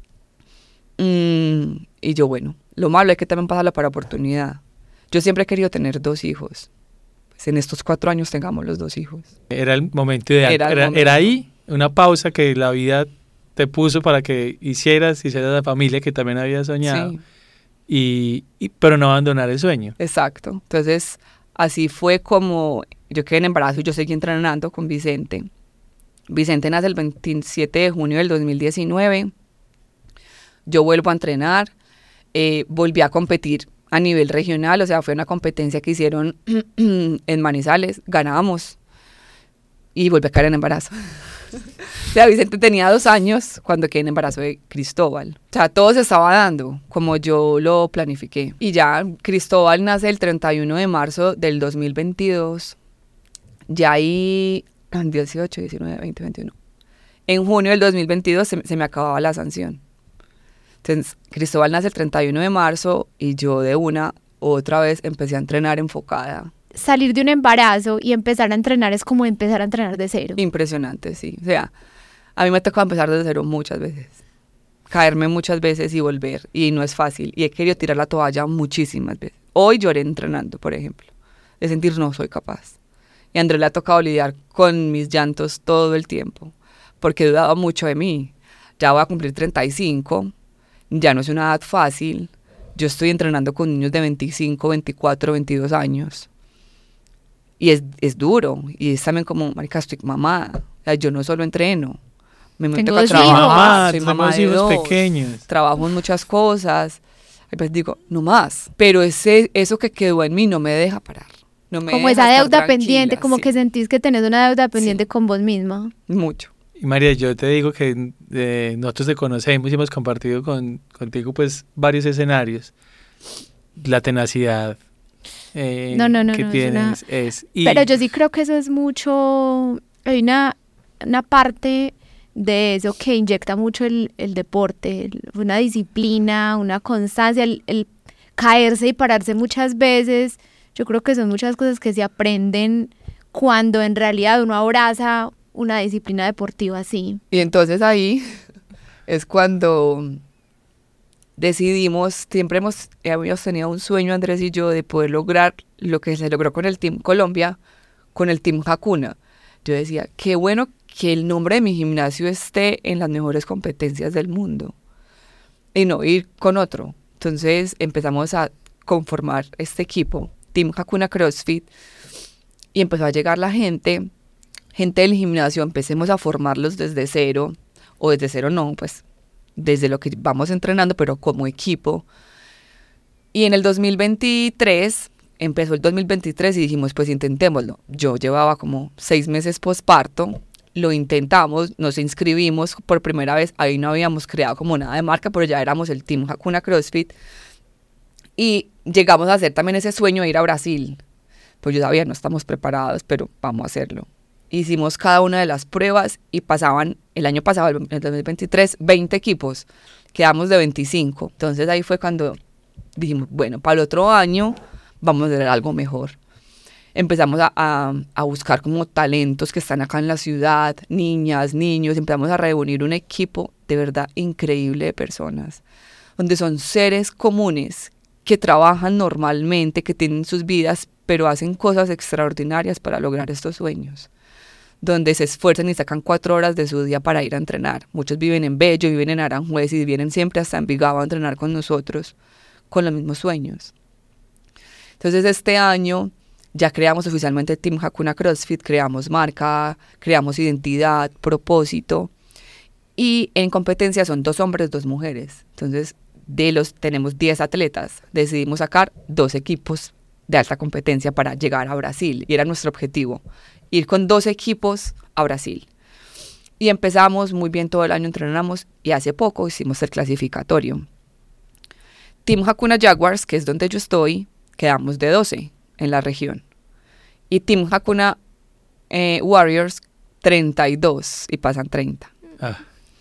Mm, y yo, bueno, lo malo es que también pasa la para oportunidad. Yo siempre he querido tener dos hijos. Pues en estos cuatro años tengamos los dos hijos. Era el momento ideal. Era Era, el era, momento. ahí una pausa que la vida te puso para que hicieras, hicieras la familia que también había soñado. Sí, Y, y- pero no abandonar el sueño. exacto. Entonces, así fue como yo quedé en embarazo y yo seguí entrenando con Vicente. Vicente nace el veintisiete de junio del dos mil diecinueve. Yo vuelvo a entrenar. Eh, volví a competir a nivel regional, o sea, fue una competencia que hicieron en Manizales, ganábamos y volví a caer en embarazo. O sea, Vicente tenía dos años cuando quedé en embarazo de Cristóbal. O sea, todo se estaba dando como yo lo planifiqué. Y ya Cristóbal nace el treinta y uno de marzo del dos mil veintidós. Ya ahí, dieciocho, diecinueve, veinte, veintiuno. En junio del dos mil veintidós se, se me acababa la sanción. Entonces, Cristóbal nace el treinta y uno de marzo y yo de una otra vez empecé a entrenar enfocada. Salir de un embarazo y empezar a entrenar es como empezar a entrenar de cero. Impresionante, sí. O sea, a mí me tocó empezar desde cero muchas veces. Caerme muchas veces y volver. Y no es fácil. Y he querido tirar la toalla muchísimas veces. Hoy lloré entrenando, por ejemplo. De sentir no soy capaz. Y a Andrés le ha tocado lidiar con mis llantos todo el tiempo. Porque dudaba mucho de mí. Ya voy a cumplir treinta y cinco. Ya no es una edad fácil. Yo estoy entrenando con niños de veinticinco, veinticuatro, veintidós años. Y es, es duro, y es también como, marica, estoy mamada. O sea, yo no solo entreno, me Tengo toca dos trabajar, Mamá, soy tenemos mamá de hijos dos, pequeños. trabajo en muchas cosas. Y pues digo, no más. Pero ese, eso que quedó en mí no me deja parar. No me Como deja esa estar deuda tranquila, pendiente, como sí. que sentís que tenés una deuda pendiente Sí. con vos misma. Mucho. Y María, yo te digo que eh, nosotros te conocemos y hemos compartido con, contigo pues varios escenarios. La tenacidad eh, No, no, no, que no, es tienes es... y- Pero yo sí creo que eso es mucho, hay una, una parte de eso que inyecta mucho el, el deporte, el- una disciplina, una constancia, el, el caerse y pararse muchas veces. Yo creo que son muchas cosas que se aprenden cuando en realidad uno abraza una disciplina deportiva así. Y entonces ahí es cuando decidimos, siempre hemos, habíamos tenido un sueño, Andrés y yo, de poder lograr lo que se logró con el Team Colombia, con el Team Hakuna. Yo decía, qué bueno que el nombre de mi gimnasio esté en las mejores competencias del mundo y no ir con otro. Entonces empezamos a conformar este equipo, Team Hakuna CrossFit, y empezó a llegar la gente, gente del gimnasio, empecemos a formarlos desde cero, o desde cero no, pues desde lo que vamos entrenando, pero como equipo. Y en el dos mil veintitrés, empezó el dos mil veintitrés y dijimos, pues intentémoslo. Yo llevaba como seis meses posparto, lo intentamos, nos inscribimos por primera vez, ahí no habíamos creado como nada de marca, pero ya éramos el Team Hakuna CrossFit. Y llegamos a hacer también ese sueño de ir a Brasil. Pues yo sabía, no estamos preparados, pero vamos a hacerlo. Hicimos cada una de las pruebas y pasaban, el año pasado, en el dos mil veintitrés, veinte equipos. Quedamos de veinticinco. Entonces ahí fue cuando dijimos, bueno, para el otro año vamos a hacer algo mejor. Empezamos a, a, a buscar como talentos que están acá en la ciudad, niñas, niños. Empezamos a reunir un equipo de verdad increíble de personas, donde son seres comunes que trabajan normalmente, que tienen sus vidas, pero hacen cosas extraordinarias para lograr estos sueños, donde se esfuerzan y sacan cuatro horas de su día para ir a entrenar. Muchos viven en Bello, viven en Aranjuez y vienen siempre hasta Envigado a entrenar con nosotros, con los mismos sueños. Entonces este año ya creamos oficialmente Team Hakuna CrossFit, creamos marca, creamos identidad, propósito, y en competencia son dos hombres, dos mujeres. Entonces de los tenemos diez atletas, decidimos sacar dos equipos de alta competencia para llegar a Brasil, y era nuestro objetivo, ir con dos equipos a Brasil. Y empezamos muy bien, todo el año entrenamos, y hace poco hicimos el clasificatorio. Team Hakuna Jaguars, que es donde yo estoy, quedamos de doce en la región. Y Team Hakuna eh, Warriors, treinta y dos, y pasan treinta. Ah.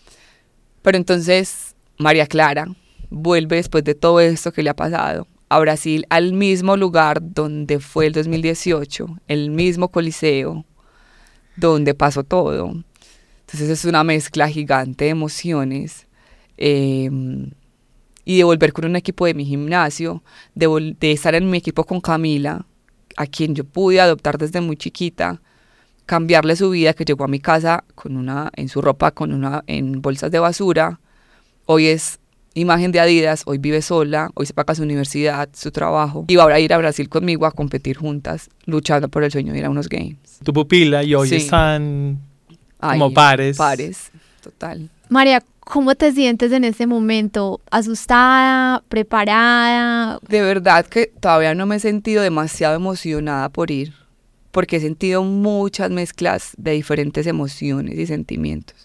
Pero entonces María Clara vuelve después de todo esto que le ha pasado a Brasil, al mismo lugar donde fue el dos mil dieciocho, el mismo coliseo donde pasó todo. Entonces es una mezcla gigante de emociones, eh, y de volver con un equipo de mi gimnasio, de, vol- de estar en mi equipo con Camila, a quien yo pude adoptar desde muy chiquita, cambiarle su vida, que llegó a mi casa con una, en su ropa, con una, en bolsas de basura. Hoy es imagen de Adidas, hoy vive sola, hoy se paga su universidad, su trabajo, y va a ir a Brasil conmigo a competir juntas, luchando por el sueño de ir a unos games. Tu pupila y hoy Sí. están como Ay, pares. Pares, total. María, ¿cómo te sientes en este momento? ¿Asustada? ¿Preparada? De verdad que todavía no me he sentido demasiado emocionada por ir, porque he sentido muchas mezclas de diferentes emociones y sentimientos.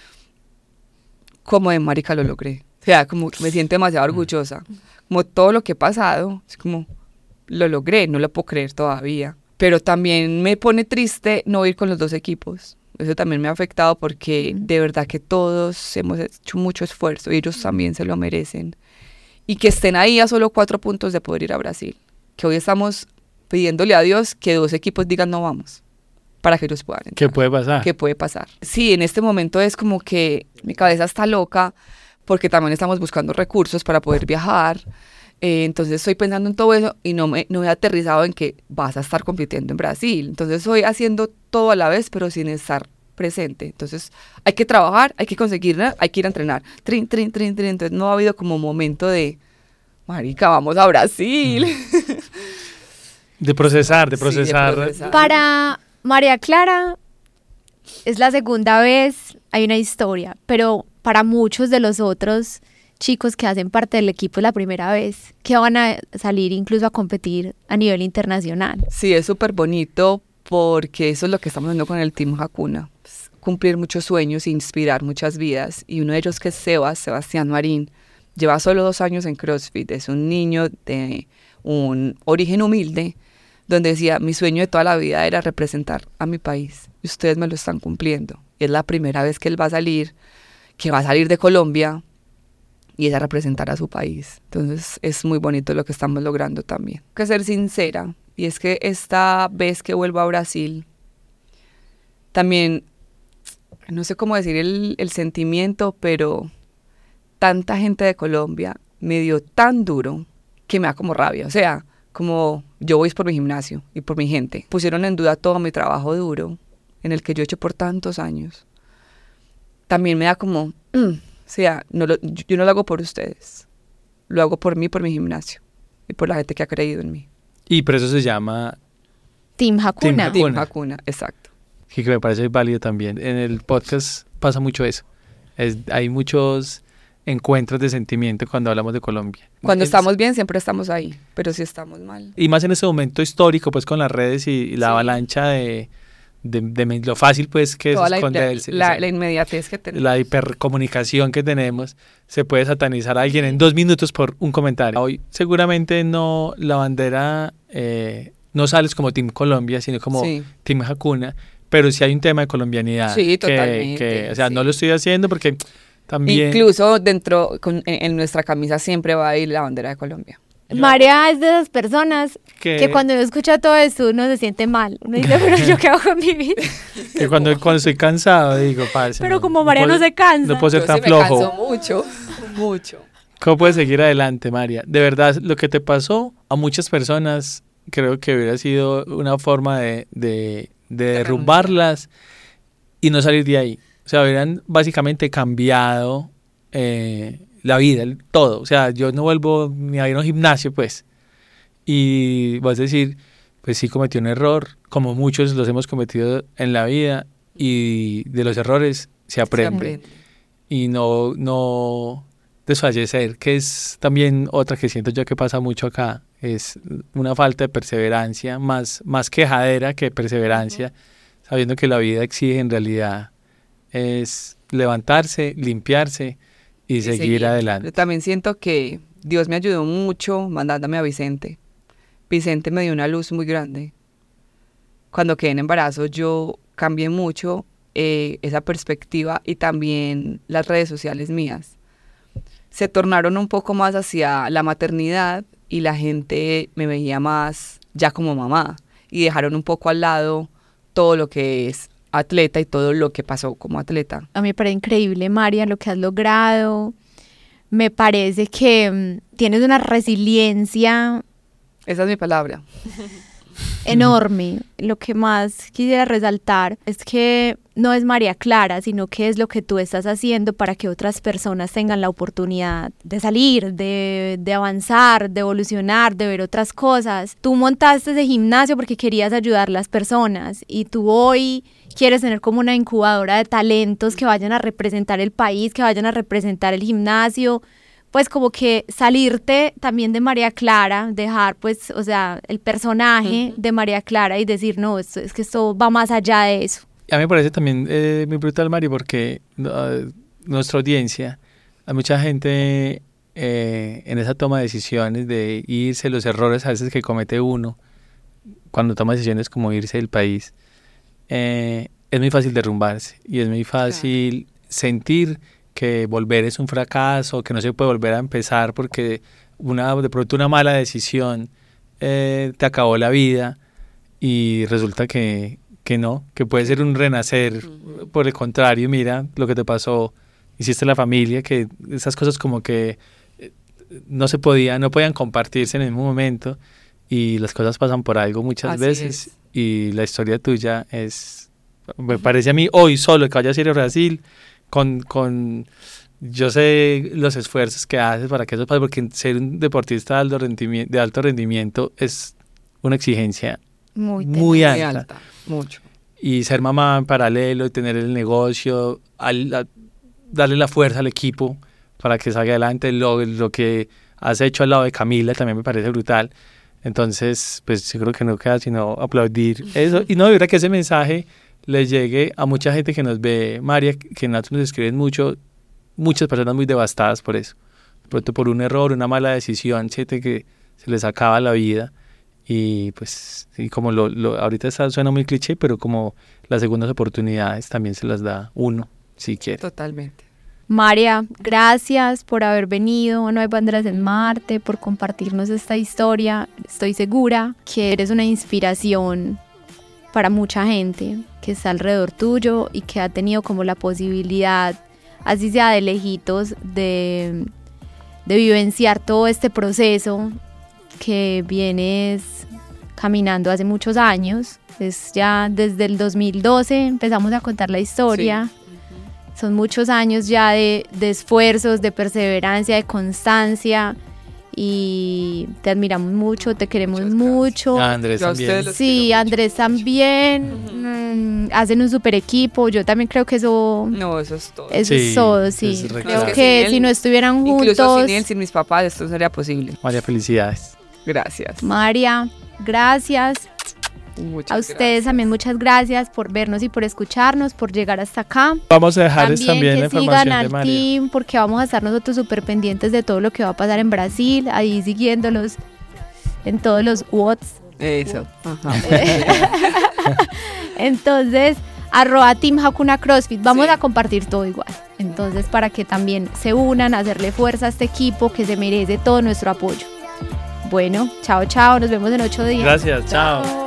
Como de marica lo logré. O sea, como me siento demasiado orgullosa. Como todo lo que he pasado, es como lo logré, no lo puedo creer todavía. Pero también me pone triste no ir con los dos equipos. Eso también me ha afectado porque de verdad que todos hemos hecho mucho esfuerzo y ellos también se lo merecen. Y que estén ahí a solo cuatro puntos de poder ir a Brasil. Que hoy estamos pidiéndole a Dios que dos equipos digan no vamos, para que ellos puedan entrar. ¿Qué puede pasar? ¿Qué puede pasar? Sí, en este momento es como que mi cabeza está loca porque también estamos buscando recursos para poder viajar. Eh, entonces estoy pensando en todo eso y no me, no he aterrizado en que vas a estar compitiendo en Brasil. Entonces estoy haciendo todo a la vez, pero sin estar presente. Entonces hay que trabajar, hay que conseguir, ¿no? Hay que ir a entrenar. Trin, trin, trin, trin. Entonces no ha habido como momento de, marica, vamos a Brasil. Mm. De procesar, de Sí, de procesar. procesar. Para María Clara es la segunda vez, hay una historia, pero para muchos de los otros chicos que hacen parte del equipo es la primera vez que van a salir incluso a competir a nivel internacional. Sí, es súper bonito porque eso es lo que estamos haciendo con el Team Hakuna. Pues, cumplir muchos sueños, inspirar muchas vidas. Y uno de ellos que es Sebas, Sebastián Marín, lleva solo dos años en CrossFit. Es un niño de un origen humilde, donde decía, mi sueño de toda la vida era representar a mi país. Y ustedes me lo están cumpliendo. Y es la primera vez que él va a salir, que va a salir de Colombia, y es a representar a su país. Entonces es muy bonito lo que estamos logrando también. Tengo que ser sincera, y es que esta vez que vuelvo a Brasil, también, no sé cómo decir el, el sentimiento, pero tanta gente de Colombia me dio tan duro que me da como rabia. O sea, como yo voy por mi gimnasio y por mi gente. Pusieron en duda todo mi trabajo duro, en el que yo he hecho por tantos años. También me da como... Mm, o sea, no lo, yo no lo hago por ustedes, lo hago por mí, por mi gimnasio y por la gente que ha creído en mí. Y por eso se llama Team Hakuna. Team Team Hakuna, exacto. que me parece válido también. En el podcast pasa mucho eso. Es, hay muchos encuentros de sentimiento cuando hablamos de Colombia. Cuando es, estamos bien siempre estamos ahí, pero si estamos mal. Y más en ese momento histórico, pues con las redes y, y la Sí. avalancha de, de, de, de lo fácil pues que Toda es la, esconderse. la, la, esa- la inmediatez que tenemos. la hipercomunicación que tenemos, se puede satanizar a alguien en dos minutos por un comentario. Hoy seguramente no, la bandera eh, no sales como Team Colombia, sino como Sí. Team Hakuna, pero sí hay un tema de colombianidad. Sí, que- totalmente, que, o sea, sí. no lo estoy haciendo porque también... Incluso dentro, con, en, en nuestra camisa siempre va a ir la bandera de Colombia. María es de esas personas que, que cuando uno escucha todo esto uno se siente mal. Uno dice, pero yo qué hago con mi vida. que cuando, cuando estoy cansado digo, parce, Pero no, como María no puedo- se cansa. No puedo ser Yo tan sí me flojo. canso mucho, mucho. ¿Cómo puedes seguir adelante, María? De verdad, lo que te pasó a muchas personas creo que hubiera sido una forma de, de, de derrumbarlas y no salir de ahí. O sea, hubieran básicamente cambiado eh, la vida, el todo. O sea, yo no vuelvo ni a ir a un gimnasio, pues. Y vas a decir, pues sí cometí un error, como muchos los hemos cometido en la vida, y de los errores se aprende. Se aprende. Y no, no desfallecer, que es también otra que siento yo que pasa mucho acá, es una falta de perseverancia, más, más quejadera que perseverancia, uh-huh. sabiendo que la vida exige en realidad es levantarse, limpiarse y, y seguir, seguir adelante. Yo también siento que Dios me ayudó mucho mandándome a Vicente. Vicente me dio una luz muy grande. Cuando quedé en embarazo yo cambié mucho eh, esa perspectiva y también las redes sociales mías. Se tornaron un poco más hacia la maternidad y la gente me veía más ya como mamá y dejaron un poco al lado todo lo que es atleta y todo lo que pasó como atleta. A mí me parece increíble, María, lo que has logrado. Me parece que um, tienes una resiliencia. Esa es mi palabra. Enorme. Lo que más quisiera resaltar es que no es María Clara, sino que es lo que tú estás haciendo para que otras personas tengan la oportunidad de salir, de, de avanzar, de evolucionar, de ver otras cosas. Tú montaste ese gimnasio porque querías ayudar a las personas y tú hoy quieres tener como una incubadora de talentos que vayan a representar el país, que vayan a representar el gimnasio. Pues como que salirte también de María Clara, dejar pues, o sea, el personaje uh-huh. de María Clara y decir, no, esto, es que esto va más allá de eso. A mí me parece también eh, muy brutal, Mari, porque uh, nuestra audiencia, hay mucha gente eh, en esa toma de decisiones de irse, los errores a veces que comete uno, cuando toma decisiones como irse del país, eh, es muy fácil derrumbarse y es muy fácil claro. sentir que volver es un fracaso, que no se puede volver a empezar porque una de pronto una mala decisión eh, te acabó la vida y resulta que, que no, que puede ser un renacer. Uh-huh. Por el contrario, mira lo que te pasó, hiciste la familia, que esas cosas como que no se podían, no podían compartirse en el mismo momento y las cosas pasan por algo muchas Así veces es. Y la historia tuya es, me parece a mí hoy solo que vayas a ir a Brasil Con, con, yo sé los esfuerzos que haces para que eso pase, porque ser un deportista de alto rendimiento, de alto rendimiento es una exigencia Muy, muy, Muy alta. alta, mucho. Y ser mamá en paralelo y tener el negocio, al, a, darle la fuerza al equipo para que salga adelante. Lo, lo que has hecho al lado de Camila también me parece brutal. Entonces, pues yo creo que no queda sino aplaudir eso. Y no, de verdad que ese mensaje le llegue a mucha gente que nos ve, María, que nosotros nos escriben mucho, muchas personas muy devastadas por eso. De pronto por un error, una mala decisión, siente que se les acaba la vida. Y pues, y como lo, lo ahorita está, suena muy cliché, pero como las segundas oportunidades también se las da uno, si quiere. Totalmente. María, gracias por haber venido a No hay banderas en Marte, por compartirnos esta historia. Estoy segura que eres una inspiración para mucha gente que está alrededor tuyo y que ha tenido como la posibilidad, así sea de lejitos, de, de vivenciar todo este proceso que vienes caminando hace muchos años. Es ya desde el dos mil doce empezamos a contar la historia. Sí. Son muchos años ya de, de esfuerzos, de perseverancia, de constancia, y te admiramos mucho, te queremos mucho. Ah, Andrés Yo a también. ustedes los Sí, quiero Andrés mucho. también. Ujú. Mm, hacen un super equipo. Yo también creo que eso, No, eso es todo. eso Sí, es todo, sí. es re Creo claro. que Sin él, si no estuvieran juntos. Incluso sin él, sin mis papás, esto no sería posible. María, felicidades. Gracias. María, gracias. Muchas A ustedes gracias. también muchas gracias por vernos y por escucharnos, por llegar hasta acá. Vamos a dejar También, también que la sigan información de al María. team, porque vamos a estar nosotros súper pendientes de todo lo que va a pasar en Brasil, ahí siguiéndolos en todos los whats. Eso. Ajá. Entonces, arroba Team Hakuna CrossFit, vamos Sí. a compartir todo igual. Entonces, para que también se unan a hacerle fuerza a este equipo que se merece todo nuestro apoyo. Bueno, chao, chao, nos vemos en ocho días. Gracias, chao. Chao.